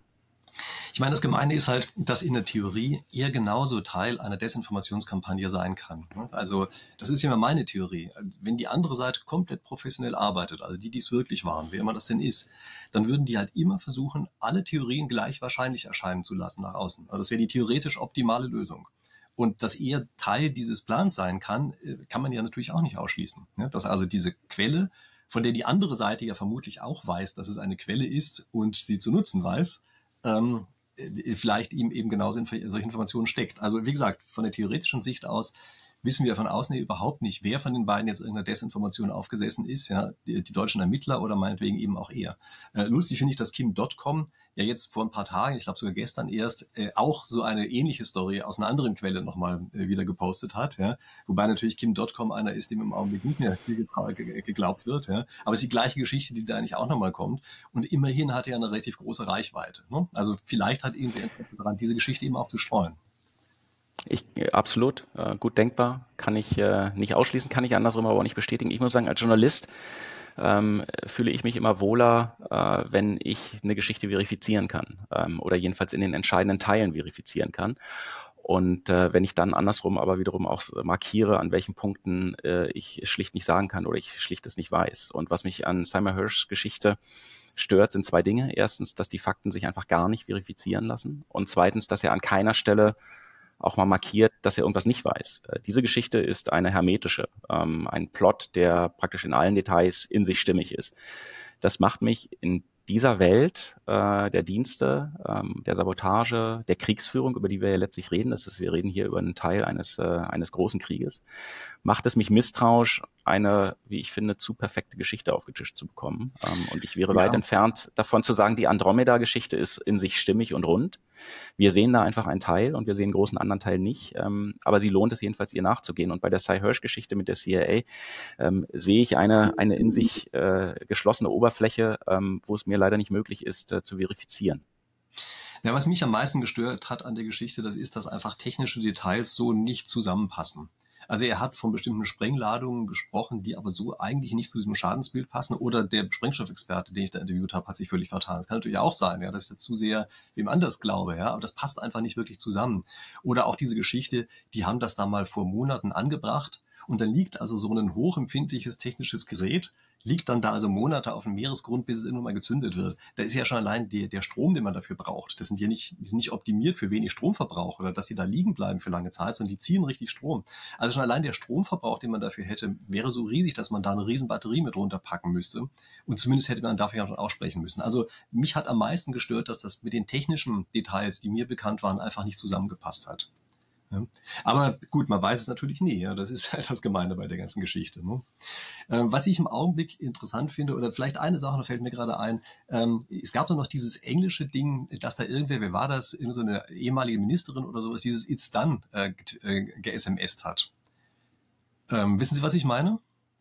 Ich meine, das Gemeine ist halt, dass in der Theorie er genauso Teil einer Desinformationskampagne sein kann. Also das ist ja meine Theorie. Wenn die andere Seite komplett professionell arbeitet, also die, die es wirklich waren, wer immer das denn ist, dann würden die halt immer versuchen, alle Theorien gleich wahrscheinlich erscheinen zu lassen nach außen. Also das wäre die theoretisch optimale Lösung. Und dass er Teil dieses Plans sein kann, kann man ja natürlich auch nicht ausschließen. Dass also diese Quelle, von der die andere Seite ja vermutlich auch weiß, dass es eine Quelle ist und sie zu nutzen weiß, ähm, vielleicht ihm eben genauso in solche Informationen steckt. Also wie gesagt, von der theoretischen Sicht aus wissen wir von außen überhaupt nicht, wer von den beiden jetzt irgendeiner Desinformation aufgesessen ist, ja, die, die deutschen Ermittler oder meinetwegen eben auch er. Äh, lustig finde ich, dass Kim Punkt com ja jetzt vor ein paar Tagen, ich glaube sogar gestern erst, äh, auch so eine ähnliche Story aus einer anderen Quelle nochmal äh, wieder gepostet hat, ja, wobei natürlich Kim Punkt com einer ist, dem im Augenblick nicht mehr viel geglaubt wird, ja, aber es ist die gleiche Geschichte, die da eigentlich auch nochmal kommt und immerhin hat er eine relativ große Reichweite, ne? Also vielleicht hat irgendwie Interesse daran, diese Geschichte eben auch zu streuen. Ich, absolut, äh, gut denkbar, kann ich äh, nicht ausschließen, kann ich andersrum aber auch nicht bestätigen. Ich muss sagen, als Journalist ähm, fühle ich mich immer wohler, äh, wenn ich eine Geschichte verifizieren kann ähm, oder jedenfalls in den entscheidenden Teilen verifizieren kann. Und äh, wenn ich dann andersrum aber wiederum auch markiere, an welchen Punkten äh, ich schlicht nicht sagen kann oder ich schlicht es nicht weiß. Und was mich an Seymour Hersh's Geschichte stört, sind zwei Dinge. Erstens, dass die Fakten sich einfach gar nicht verifizieren lassen. Und zweitens, dass er an keiner Stelle auch mal markiert, dass er irgendwas nicht weiß. Diese Geschichte ist eine hermetische, ähm, ein Plot, der praktisch in allen Details in sich stimmig ist. Das macht mich in dieser Welt äh, der Dienste, ähm, der Sabotage, der Kriegsführung, über die wir ja letztlich reden, das ist, wir reden hier über einen Teil eines, äh, eines großen Krieges, macht es mich misstrauisch, eine, wie ich finde, zu perfekte Geschichte aufgetischt zu bekommen. Ähm, und ich wäre ja. weit entfernt davon zu sagen, die Andromeda-Geschichte ist in sich stimmig und rund. Wir sehen da einfach einen Teil und wir sehen einen großen anderen Teil nicht. Ähm, aber sie lohnt es jedenfalls, ihr nachzugehen. Und bei der Cy Hersh-Geschichte mit der C I A ähm, sehe ich eine, eine in sich äh, geschlossene Oberfläche, ähm, wo es mir leider nicht möglich ist, äh, zu verifizieren. Ja, was mich am meisten gestört hat an der Geschichte, das ist, dass einfach technische Details so nicht zusammenpassen. Also er hat von bestimmten Sprengladungen gesprochen, die aber so eigentlich nicht zu diesem Schadensbild passen. Oder der Sprengstoffexperte, den ich da interviewt habe, hat sich völlig vertan. Das kann natürlich auch sein, ja, dass ich da zu sehr wem anders glaube, ja, aber das passt einfach nicht wirklich zusammen. Oder auch diese Geschichte, die haben das da mal vor Monaten angebracht und dann liegt also so ein hochempfindliches technisches Gerät, liegt dann da also Monate auf dem Meeresgrund, bis es irgendwann mal gezündet wird. Da ist ja schon allein der, der Strom, den man dafür braucht. Das sind ja nicht, die sind nicht optimiert für wenig Stromverbrauch oder dass die da liegen bleiben für lange Zeit, sondern die ziehen richtig Strom. Also schon allein der Stromverbrauch, den man dafür hätte, wäre so riesig, dass man da eine riesen Batterie mit runterpacken müsste. Und zumindest hätte man dafür ja schon aussprechen müssen. Also mich hat am meisten gestört, dass das mit den technischen Details, die mir bekannt waren, einfach nicht zusammengepasst hat. Ja. Aber gut, man weiß es natürlich nie. Ja. Das ist halt das Gemeine bei der ganzen Geschichte. Ne? Ähm, was ich im Augenblick interessant finde, oder vielleicht eine Sache, da fällt mir gerade ein, ähm, es gab doch noch dieses englische Ding, dass da irgendwer, wer war das, irgend so eine ehemalige Ministerin oder sowas, dieses It's Done äh, ge-S M S hat. Ähm, wissen Sie, was ich meine?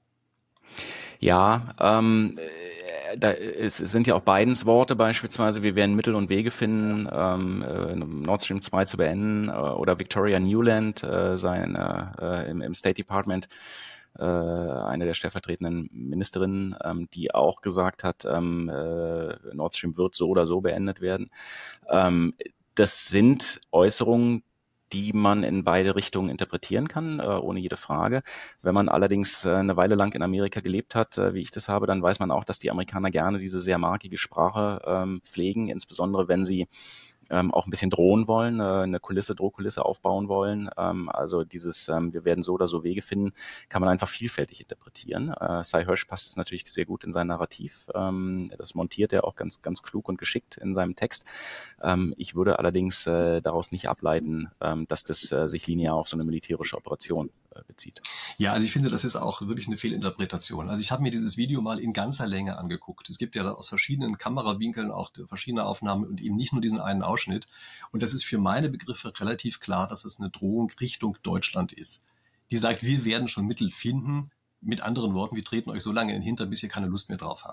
Ja, ähm, da es sind ja auch Bidens Worte beispielsweise, wir werden Mittel und Wege finden, ähm, äh, Nord Stream zwei zu beenden, äh, oder Victoria Nuland, äh, sein, äh, im, im State Department, äh, eine der stellvertretenden Ministerinnen, ähm, die auch gesagt hat, ähm, äh, Nord Stream wird so oder so beendet werden. Ähm, das sind Äußerungen, die man in beide Richtungen interpretieren kann, äh, ohne jede Frage. Wenn man allerdings äh, eine Weile lang in Amerika gelebt hat, äh, wie ich das habe, dann weiß man auch, dass die Amerikaner gerne diese sehr markige Sprache ähm, pflegen, insbesondere wenn sie ähm, auch ein bisschen drohen wollen, äh, eine Kulisse, Drohkulisse aufbauen wollen. Ähm, also dieses, ähm, wir werden so oder so Wege finden, kann man einfach vielfältig interpretieren. Äh, Cy Hersh passt es natürlich sehr gut in sein Narrativ. Ähm, das montiert er auch ganz, ganz klug und geschickt in seinem Text. Ähm, ich würde allerdings äh, daraus nicht ableiten, ähm, dass das äh, sich linear auf so eine militärische Operation äh, bezieht. Ja, also ich finde, das ist auch wirklich eine Fehlinterpretation. Also ich habe mir dieses Video mal in ganzer Länge angeguckt. Es gibt ja aus verschiedenen Kamerawinkeln auch verschiedene Aufnahmen und eben nicht nur diesen einen Ausschnitt. Und das ist für meine Begriffe relativ klar, dass es eine Drohung Richtung Deutschland ist. Die sagt, wir werden schon Mittel finden. Mit anderen Worten, wir treten euch so lange in den Hintern, bis ihr keine Lust mehr drauf habt.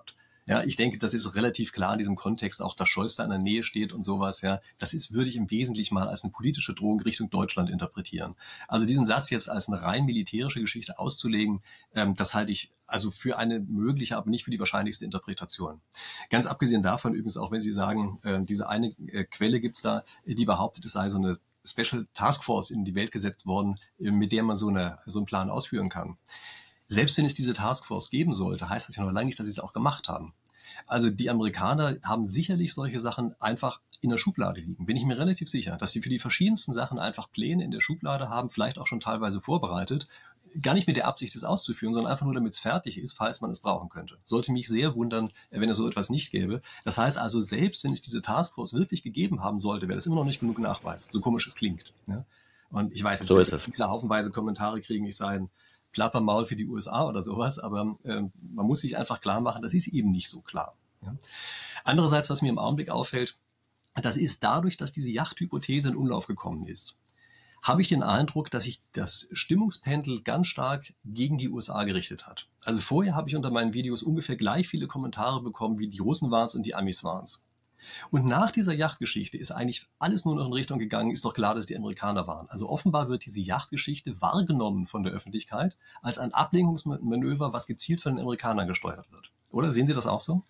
Ja, ich denke, das ist relativ klar in diesem Kontext, auch dass Scholz da in der Nähe steht und sowas. Ja, das ist, würde ich im Wesentlichen mal als eine politische Drohung Richtung Deutschland interpretieren. Also diesen Satz jetzt als eine rein militärische Geschichte auszulegen, ähm, das halte ich also für eine mögliche, aber nicht für die wahrscheinlichste Interpretation. Ganz abgesehen davon übrigens auch, wenn Sie sagen, äh, diese eine äh, Quelle gibt's da, die behauptet, es sei so eine Special Task Force in die Welt gesetzt worden, äh, mit der man so, eine, so einen Plan ausführen kann. Selbst wenn es diese Taskforce geben sollte, heißt das ja noch lange nicht, dass sie es auch gemacht haben. Also die Amerikaner haben sicherlich solche Sachen einfach in der Schublade liegen. Bin ich mir relativ sicher, dass sie für die verschiedensten Sachen einfach Pläne in der Schublade haben, vielleicht auch schon teilweise vorbereitet. Gar nicht mit der Absicht, es auszuführen, sondern einfach nur, damit es fertig ist, falls man es brauchen könnte. Sollte mich sehr wundern, wenn es so etwas nicht gäbe. Das heißt also, selbst wenn es diese Taskforce wirklich gegeben haben sollte, wäre das immer noch nicht genug Nachweis, so komisch es klingt. Ja? Und ich weiß, so ist es. Viele haufenweise Kommentare kriegen, ich sei ein Plappermaul für die U S A oder sowas, aber äh, man muss sich einfach klar machen, das ist eben nicht so klar. Ja? Andererseits, was mir im Augenblick auffällt, das ist dadurch, dass diese Yachthypothese in Umlauf gekommen ist, habe ich den Eindruck, dass sich das Stimmungspendel ganz stark gegen die U S A gerichtet hat. Also vorher habe ich unter meinen Videos ungefähr gleich viele Kommentare bekommen, wie die Russen waren es und die Amis waren es. Und nach dieser Yachtgeschichte ist eigentlich alles nur noch in Richtung gegangen, ist doch klar, dass die Amerikaner waren. Also offenbar wird diese Yachtgeschichte wahrgenommen von der Öffentlichkeit als ein Ablenkungsmanöver, was gezielt von den Amerikanern gesteuert wird. Oder sehen Sie das auch so?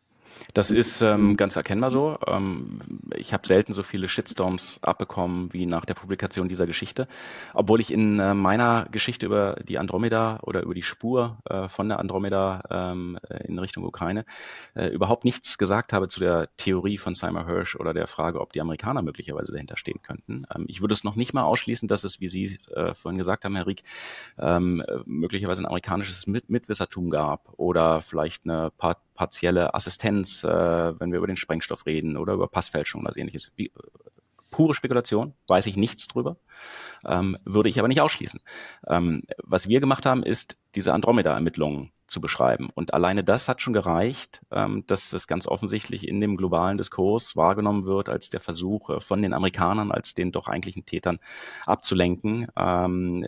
Das ist ähm, ganz erkennbar so. Ähm, ich habe selten so viele Shitstorms abbekommen wie nach der Publikation dieser Geschichte, obwohl ich in äh, meiner Geschichte über die Andromeda oder über die Spur äh, von der Andromeda ähm, in Richtung Ukraine äh, überhaupt nichts gesagt habe zu der Theorie von Seymour Hersh oder der Frage, ob die Amerikaner möglicherweise dahinter stehen könnten. Ähm, ich würde es noch nicht mal ausschließen, dass es, wie Sie äh, vorhin gesagt haben, Herr Rieck, ähm, möglicherweise ein amerikanisches Mit Mitwissertum gab oder vielleicht eine Part partielle Assistenz, äh, wenn wir über den Sprengstoff reden oder über Passfälschung oder ähnliches. Wie, pure Spekulation, weiß ich nichts drüber, ähm, würde ich aber nicht ausschließen. Ähm, was wir gemacht haben, ist, diese Andromeda-Ermittlungen zu beschreiben. Und alleine das hat schon gereicht, ähm, dass es ganz offensichtlich in dem globalen Diskurs wahrgenommen wird als der Versuch äh, von den Amerikanern, als den doch eigentlichen Tätern abzulenken. Ähm,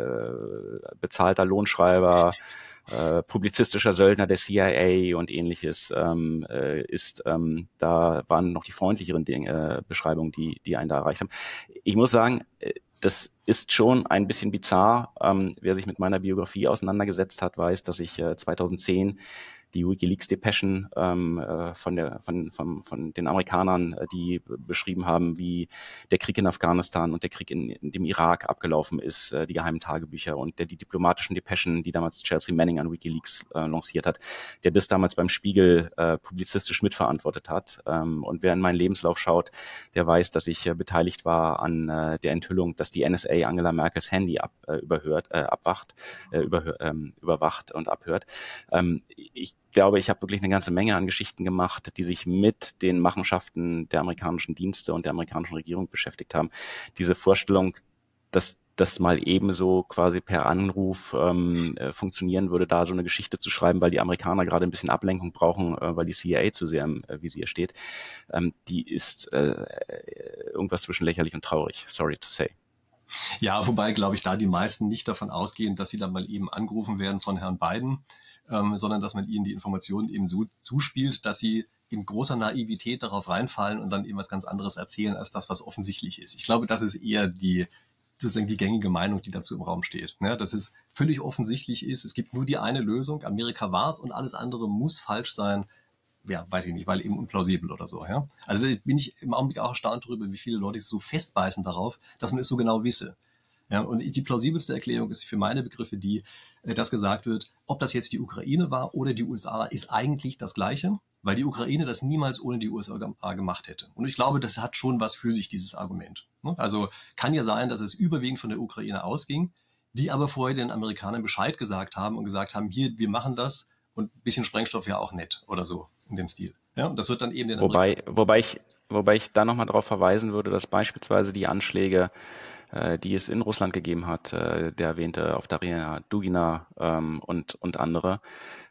äh, bezahlter Lohnschreiber, Äh, publizistischer Söldner der C I A und ähnliches ähm, äh, ist, ähm, da waren noch die freundlicheren Dinge, äh, Beschreibungen, die, die einen da erreicht haben. Ich muss sagen, äh, das ist schon ein bisschen bizarr. Ähm, wer sich mit meiner Biografie auseinandergesetzt hat, weiß, dass ich äh, zweitausendzehn die WikiLeaks-Depeschen ähm, äh, von, der, von, von, von den Amerikanern, äh, die beschrieben haben, wie der Krieg in Afghanistan und der Krieg in, in dem Irak abgelaufen ist, äh, die geheimen Tagebücher und der, die diplomatischen Depeschen, die damals Chelsea Manning an WikiLeaks äh, lanciert hat, der das damals beim Spiegel äh, publizistisch mitverantwortet hat. Ähm, und wer in meinen Lebenslauf schaut, der weiß, dass ich äh, beteiligt war an äh, der Enthüllung, dass die N S A Angela Merkels Handy ab, äh, überhört, äh, abwacht, äh, überhör, ähm, überwacht und abhört. Ähm, ich glaube, ich habe wirklich eine ganze Menge an Geschichten gemacht, die sich mit den Machenschaften der amerikanischen Dienste und der amerikanischen Regierung beschäftigt haben. Diese Vorstellung, dass das mal ebenso quasi per Anruf ähm, äh, funktionieren würde, da so eine Geschichte zu schreiben, weil die Amerikaner gerade ein bisschen Ablenkung brauchen, äh, weil die C I A zu sehr im äh, Visier steht, ähm, die ist äh, irgendwas zwischen lächerlich und traurig. Sorry to say. Ja, wobei, glaube ich, da die meisten nicht davon ausgehen, dass sie dann mal eben angerufen werden von Herrn Biden, ähm, sondern dass man ihnen die Informationen eben so zuspielt, dass sie in großer Naivität darauf reinfallen und dann eben was ganz anderes erzählen, als das, was offensichtlich ist. Ich glaube, das ist eher die, sozusagen die gängige Meinung, die dazu im Raum steht. Ja, dass es völlig offensichtlich ist, es gibt nur die eine Lösung, Amerika war es und alles andere muss falsch sein. Ja, weiß ich nicht, weil eben unplausibel oder so. Ja? Also da bin ich im Augenblick auch erstaunt darüber, wie viele Leute sich so festbeißen darauf, dass man es so genau wisse. Ja, und die plausibelste Erklärung ist für meine Begriffe die, dass gesagt wird, ob das jetzt die Ukraine war oder die U S A, ist eigentlich das Gleiche, weil die Ukraine das niemals ohne die U S A gemacht hätte. Und ich glaube, das hat schon was für sich, dieses Argument. Also kann ja sein, dass es überwiegend von der Ukraine ausging, die aber vorher den Amerikanern Bescheid gesagt haben und gesagt haben, hier, wir machen das und ein bisschen Sprengstoff ja auch nett oder so in dem Stil. Ja, und das wird dann eben den Wobei, wobei ich, wobei ich da nochmal darauf verweisen würde, dass beispielsweise die Anschläge, die es in Russland gegeben hat, der erwähnte auf Darya Dugina ähm, und, und andere,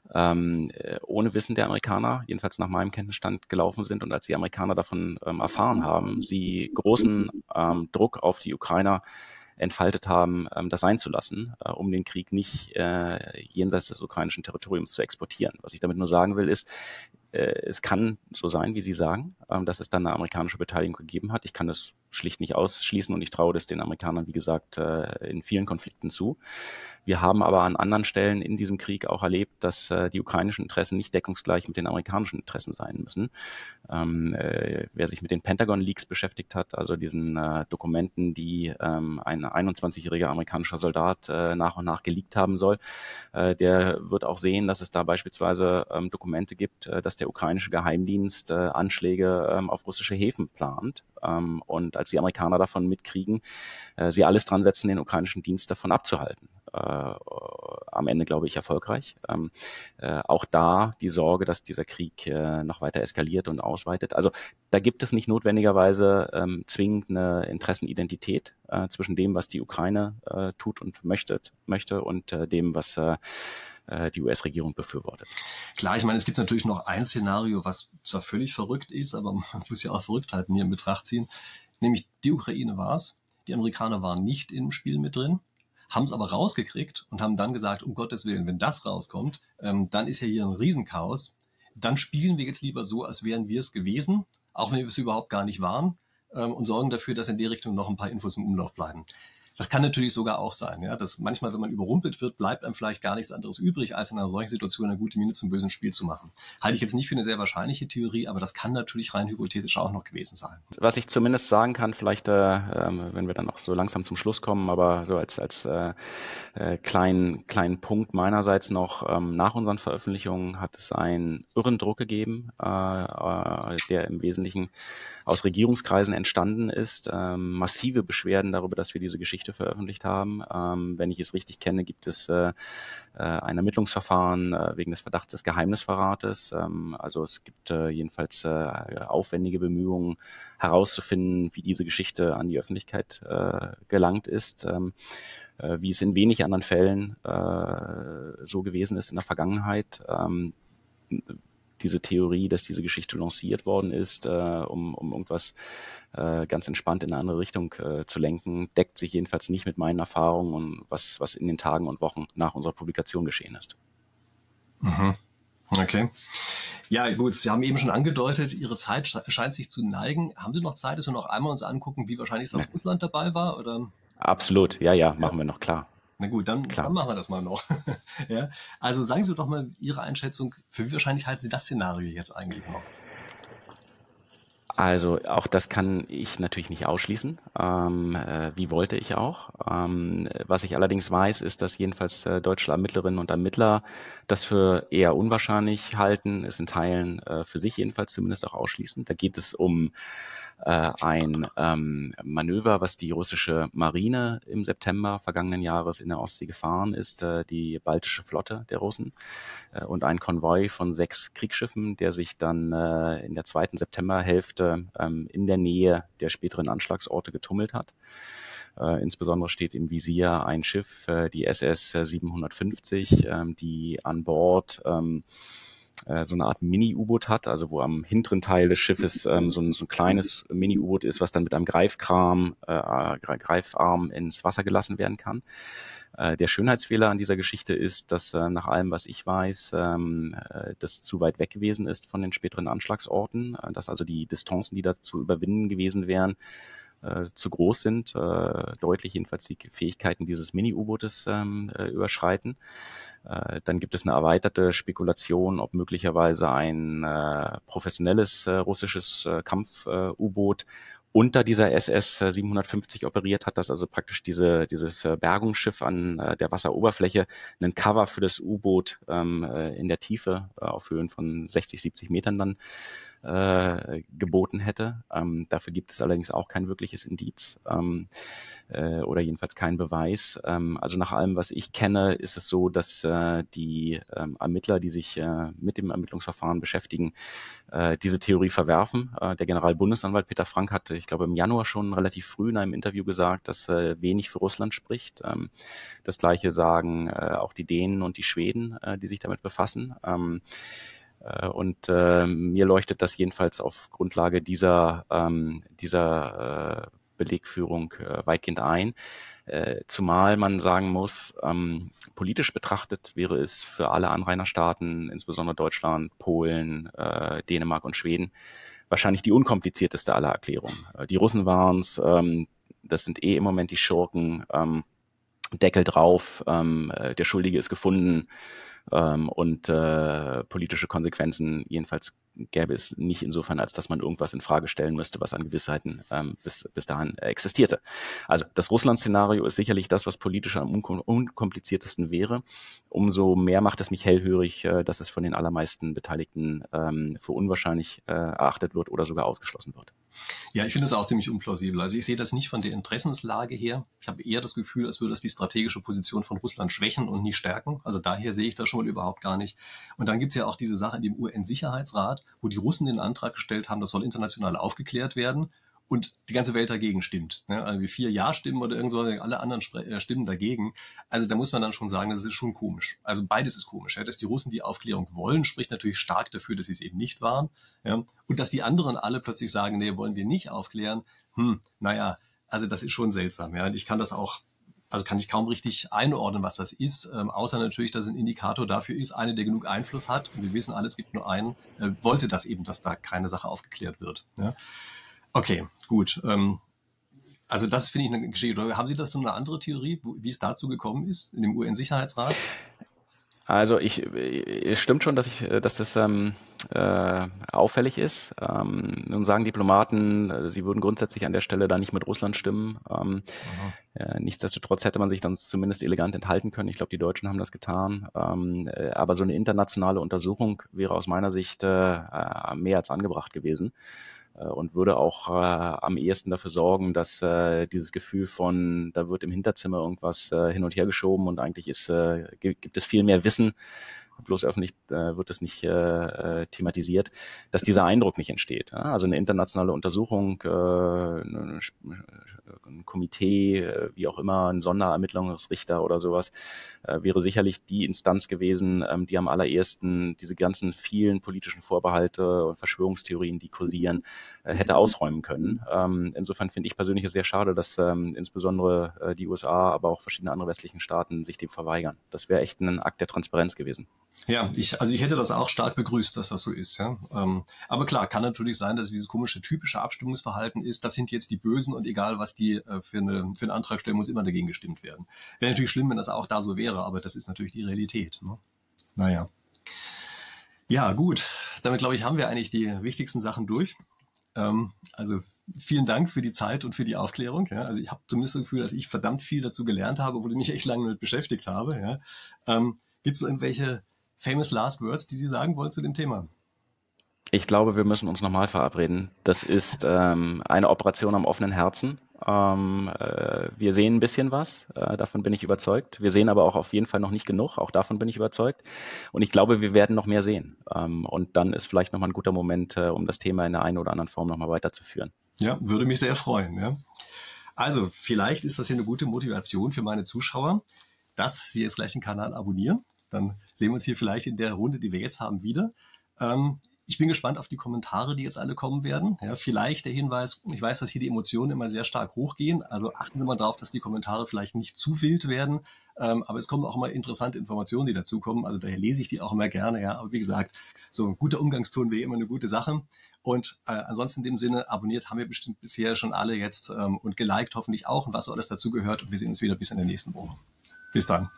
ähm, ohne Wissen der Amerikaner, jedenfalls nach meinem Kenntnisstand, gelaufen sind. Und als die Amerikaner davon ähm, erfahren haben, sie großen ähm, Druck auf die Ukrainer entfaltet haben, ähm, das sein zu lassen, äh, um den Krieg nicht äh, jenseits des ukrainischen Territoriums zu exportieren. Was ich damit nur sagen will, ist, äh, es kann so sein, wie Sie sagen, ähm, dass es dann eine amerikanische Beteiligung gegeben hat. Ich kann das schlicht nicht ausschließen und ich traue das den Amerikanern, wie gesagt, äh, in vielen Konflikten zu. Wir haben aber an anderen Stellen in diesem Krieg auch erlebt, dass äh, die ukrainischen Interessen nicht deckungsgleich mit den amerikanischen Interessen sein müssen. Ähm, äh, wer sich mit den Pentagon-Leaks beschäftigt hat, also diesen äh, Dokumenten, die ähm, ein einundzwanzigjähriger amerikanischer Soldat äh, nach und nach geleakt haben soll, äh, der wird auch sehen, dass es da beispielsweise ähm, Dokumente gibt, äh, dass der ukrainische Geheimdienst äh, Anschläge ähm, auf russische Häfen plant. Ähm, und als die Amerikaner davon mitkriegen, äh, sie alles dran setzen, den ukrainischen Dienst davon abzuhalten. Äh, am Ende, glaube ich, erfolgreich. Ähm, äh, auch da die Sorge, dass dieser Krieg äh, noch weiter eskaliert und ausweitet. Also da gibt es nicht notwendigerweise ähm, zwingend eine Interessenidentität äh, zwischen dem, was die Ukraine äh, tut und möchte, möchte und äh, dem, was äh, die U S-Regierung befürwortet. Klar, ich meine, es gibt natürlich noch ein Szenario, was zwar völlig verrückt ist, aber man muss ja auch Verrücktheiten hier in Betracht ziehen. Nämlich die Ukraine war es, die Amerikaner waren nicht im Spiel mit drin, haben es aber rausgekriegt und haben dann gesagt, um Gottes Willen, wenn das rauskommt, ähm, dann ist ja hier ein Riesenchaos. Dann spielen wir jetzt lieber so, als wären wir es gewesen, auch wenn wir es überhaupt gar nicht waren, ähm, und sorgen dafür, dass in der Richtung noch ein paar Infos im Umlauf bleiben. Das kann natürlich sogar auch sein, ja, dass manchmal, wenn man überrumpelt wird, bleibt einem vielleicht gar nichts anderes übrig, als in einer solchen Situation eine gute Miene zum bösen Spiel zu machen. Halte ich jetzt nicht für eine sehr wahrscheinliche Theorie, aber das kann natürlich rein hypothetisch auch noch gewesen sein. Was ich zumindest sagen kann, vielleicht, äh, wenn wir dann noch so langsam zum Schluss kommen, aber so als, als äh, äh, kleinen, kleinen Punkt meinerseits noch, ähm, nach unseren Veröffentlichungen hat es einen irren Druck gegeben, äh, äh, der im Wesentlichen aus Regierungskreisen entstanden ist. Ähm, massive Beschwerden darüber, dass wir diese Geschichte veröffentlicht haben. Ähm, wenn ich es richtig kenne, gibt es äh, ein Ermittlungsverfahren äh, wegen des Verdachts des Geheimnisverrates. Ähm, also es gibt äh, jedenfalls äh, aufwendige Bemühungen herauszufinden, wie diese Geschichte an die Öffentlichkeit äh, gelangt ist. Ähm, äh, wie es in wenig anderen Fällen äh, so gewesen ist in der Vergangenheit. Ähm, diese Theorie, dass diese Geschichte lanciert worden ist, äh, um, um irgendwas äh, ganz entspannt in eine andere Richtung äh, zu lenken, deckt sich jedenfalls nicht mit meinen Erfahrungen und was, was in den Tagen und Wochen nach unserer Publikation geschehen ist. Mhm. Okay. Ja, gut, Sie haben eben schon angedeutet, Ihre Zeit scheint sich zu neigen. Haben Sie noch Zeit, dass wir noch einmal uns angucken, wie wahrscheinlich das ja. Russland dabei war? Oder? Absolut, ja, ja, machen ja. wir noch, klar. Na gut, dann, dann machen wir das mal noch. Ja? Also sagen Sie doch mal Ihre Einschätzung, für wie wahrscheinlich halten Sie das Szenario jetzt eigentlich noch? Also auch das kann ich natürlich nicht ausschließen. Ähm, äh, wie wollte ich auch. Ähm, was ich allerdings weiß, ist, dass jedenfalls äh, deutsche Ermittlerinnen und Ermittler das für eher unwahrscheinlich halten, es in Teilen äh, für sich jedenfalls zumindest auch ausschließen. Da geht es um äh, ein ähm, Manöver, was die russische Marine im September vergangenen Jahres in der Ostsee gefahren ist, äh, die baltische Flotte der Russen äh, und ein Konvoi von sechs Kriegsschiffen, der sich dann äh, in der zweiten Septemberhälfte ähm, in der Nähe der späteren Anschlagsorte getummelt hat. Äh, insbesondere steht im Visier ein Schiff, äh, die S S siebenhundertfünfzig, ähm, die an Bord ähm, so eine Art Mini-U-Boot hat, also wo am hinteren Teil des Schiffes ähm, so, ein, so ein kleines Mini-U-Boot ist, was dann mit einem Greifkram, äh, Greifarm ins Wasser gelassen werden kann. Äh, der Schönheitsfehler an dieser Geschichte ist, dass äh, nach allem, was ich weiß, ähm, äh, das zu weit weg gewesen ist von den späteren Anschlagsorten, äh, dass also die Distanzen, die da zu überwinden gewesen wären, äh, zu groß sind, äh, deutlich jedenfalls die Fähigkeiten dieses Mini-U-Bootes ähm, äh, überschreiten. Äh, dann gibt es eine erweiterte Spekulation, ob möglicherweise ein äh, professionelles äh, russisches äh, Kampf-U-Boot unter dieser S S siebenhundertfünfzig operiert hat, dass also praktisch diese, dieses Bergungsschiff an äh, der Wasseroberfläche einen Cover für das U-Boot ähm, äh, in der Tiefe äh, auf Höhen von sechzig, siebzig Metern dann äh, geboten hätte. Ähm, dafür gibt es allerdings auch kein wirkliches Indiz ähm, äh, oder jedenfalls keinen Beweis. Ähm, also nach allem, was ich kenne, ist es so, dass äh, die ähm, Ermittler, die sich äh, mit dem Ermittlungsverfahren beschäftigen, äh, diese Theorie verwerfen. Äh, der Generalbundesanwalt Peter Frank hat, ich glaube, im Januar schon relativ früh in einem Interview gesagt, dass äh, wenig für Russland spricht. Ähm, das Gleiche sagen äh, auch die Dänen und die Schweden, äh, die sich damit befassen. Ähm, Und äh, mir leuchtet das jedenfalls auf Grundlage dieser, ähm, dieser äh, Belegführung äh, weitgehend ein. Äh, zumal man sagen muss, ähm, politisch betrachtet wäre es für alle Anrainerstaaten, insbesondere Deutschland, Polen, äh, Dänemark und Schweden, wahrscheinlich die unkomplizierteste aller Erklärungen. Äh, die Russen waren es, ähm, das sind eh im Moment die Schurken, ähm, Deckel drauf, ähm, der Schuldige ist gefunden, ähm, und äh, politische Konsequenzen jedenfalls gäbe es nicht insofern, als dass man irgendwas in Frage stellen müsste, was an Gewissheiten ähm, bis, bis dahin existierte. Also das Russland-Szenario ist sicherlich das, was politisch am unkom unkompliziertesten wäre. Umso mehr macht es mich hellhörig, äh, dass es von den allermeisten Beteiligten ähm, für unwahrscheinlich äh, erachtet wird oder sogar ausgeschlossen wird. Ja, ich finde es auch ziemlich unplausibel. Also ich sehe das nicht von der Interessenslage her. Ich habe eher das Gefühl, als würde das die strategische Position von Russland schwächen und nicht stärken. Also daher sehe ich das schon mal überhaupt gar nicht. Und dann gibt es ja auch diese Sache in dem U N-Sicherheitsrat, wo die Russen den Antrag gestellt haben, das soll international aufgeklärt werden und die ganze Welt dagegen stimmt. Also wie vier Ja-Stimmen oder irgend so, alle anderen Stimmen dagegen. Also da muss man dann schon sagen, das ist schon komisch. Also beides ist komisch. Dass die Russen die Aufklärung wollen, spricht natürlich stark dafür, dass sie es eben nicht waren. Und dass die anderen alle plötzlich sagen, nee, wollen wir nicht aufklären. Hm, naja, also das ist schon seltsam. Ja. Und ich kann das auch, also kann ich kaum richtig einordnen, was das ist, ähm, außer natürlich, dass es ein Indikator dafür ist, einer, der genug Einfluss hat, und wir wissen alle, es gibt nur einen, äh, wollte das eben, dass da keine Sache aufgeklärt wird. Ja. Okay, gut. Ähm, also das finde ich eine Geschichte. Oder haben Sie das so eine andere Theorie, wo, wie es dazu gekommen ist, in dem U N-Sicherheitsrat? Also ich, es stimmt schon, dass ich, dass das ähm, äh, auffällig ist. Ähm, nun sagen Diplomaten, sie würden grundsätzlich an der Stelle da nicht mit Russland stimmen. Ähm, äh, nichtsdestotrotz hätte man sich dann zumindest elegant enthalten können. Ich glaube, die Deutschen haben das getan. Ähm, äh, aber so eine internationale Untersuchung wäre aus meiner Sicht äh, mehr als angebracht gewesen und würde auch äh, am ehesten dafür sorgen, dass äh, dieses Gefühl von, da wird im Hinterzimmer irgendwas äh, hin und her geschoben und eigentlich ist, äh, gibt es viel mehr Wissen, bloß öffentlich äh, wird es nicht äh, thematisiert, dass dieser Eindruck nicht entsteht. Ja? Also eine internationale Untersuchung, äh, ein Komitee, äh, wie auch immer, ein Sonderermittlungsrichter oder sowas, äh, wäre sicherlich die Instanz gewesen, ähm, die am allerersten diese ganzen vielen politischen Vorbehalte und Verschwörungstheorien, die kursieren, äh, hätte ausräumen können. Ähm, insofern finde ich persönlich es sehr schade, dass ähm, insbesondere äh, die U S A, aber auch verschiedene andere westlichen Staaten sich dem verweigern. Das wäre echt ein Akt der Transparenz gewesen. Ja, ich, also ich hätte das auch stark begrüßt, dass das so ist. Ja. Ähm, aber klar, kann natürlich sein, dass dieses komische typische Abstimmungsverhalten ist, das sind jetzt die Bösen und egal, was die äh, für, eine, für einen Antrag stellen, muss immer dagegen gestimmt werden. Wäre natürlich schlimm, wenn das auch da so wäre, aber das ist natürlich die Realität. Ne? Naja. Ja, gut. Damit, glaube ich, haben wir eigentlich die wichtigsten Sachen durch. Ähm, also vielen Dank für die Zeit und für die Aufklärung. Ja. Also ich habe zumindest das Gefühl, dass ich verdammt viel dazu gelernt habe, obwohl ich mich echt lange damit beschäftigt habe. Ja. Ähm, Gibt es so irgendwelche famous last words, die Sie sagen wollen zu dem Thema? Ich glaube, wir müssen uns nochmal verabreden. Das ist ähm, eine Operation am offenen Herzen. Ähm, äh, wir sehen ein bisschen was, äh, davon bin ich überzeugt. Wir sehen aber auch auf jeden Fall noch nicht genug, auch davon bin ich überzeugt. Und ich glaube, wir werden noch mehr sehen. Ähm, und dann ist vielleicht nochmal ein guter Moment, äh, um das Thema in der einen oder anderen Form nochmal weiterzuführen. Ja, würde mich sehr freuen. Ja. Also, vielleicht ist das hier eine gute Motivation für meine Zuschauer, dass sie jetzt gleich den Kanal abonnieren. Dann sehen wir uns hier vielleicht in der Runde, die wir jetzt haben, wieder. Ähm, ich bin gespannt auf die Kommentare, die jetzt alle kommen werden. Ja, vielleicht der Hinweis, ich weiß, dass hier die Emotionen immer sehr stark hochgehen, also achten Sie mal darauf, dass die Kommentare vielleicht nicht zu wild werden, ähm, aber es kommen auch immer interessante Informationen, die dazukommen, also daher lese ich die auch immer gerne, ja, aber wie gesagt, so ein guter Umgangston wäre immer eine gute Sache und äh, ansonsten in dem Sinne, abonniert haben wir bestimmt bisher schon alle jetzt ähm, und geliked hoffentlich auch und was so alles dazu gehört und wir sehen uns wieder bis in der nächsten Woche. Bis dann.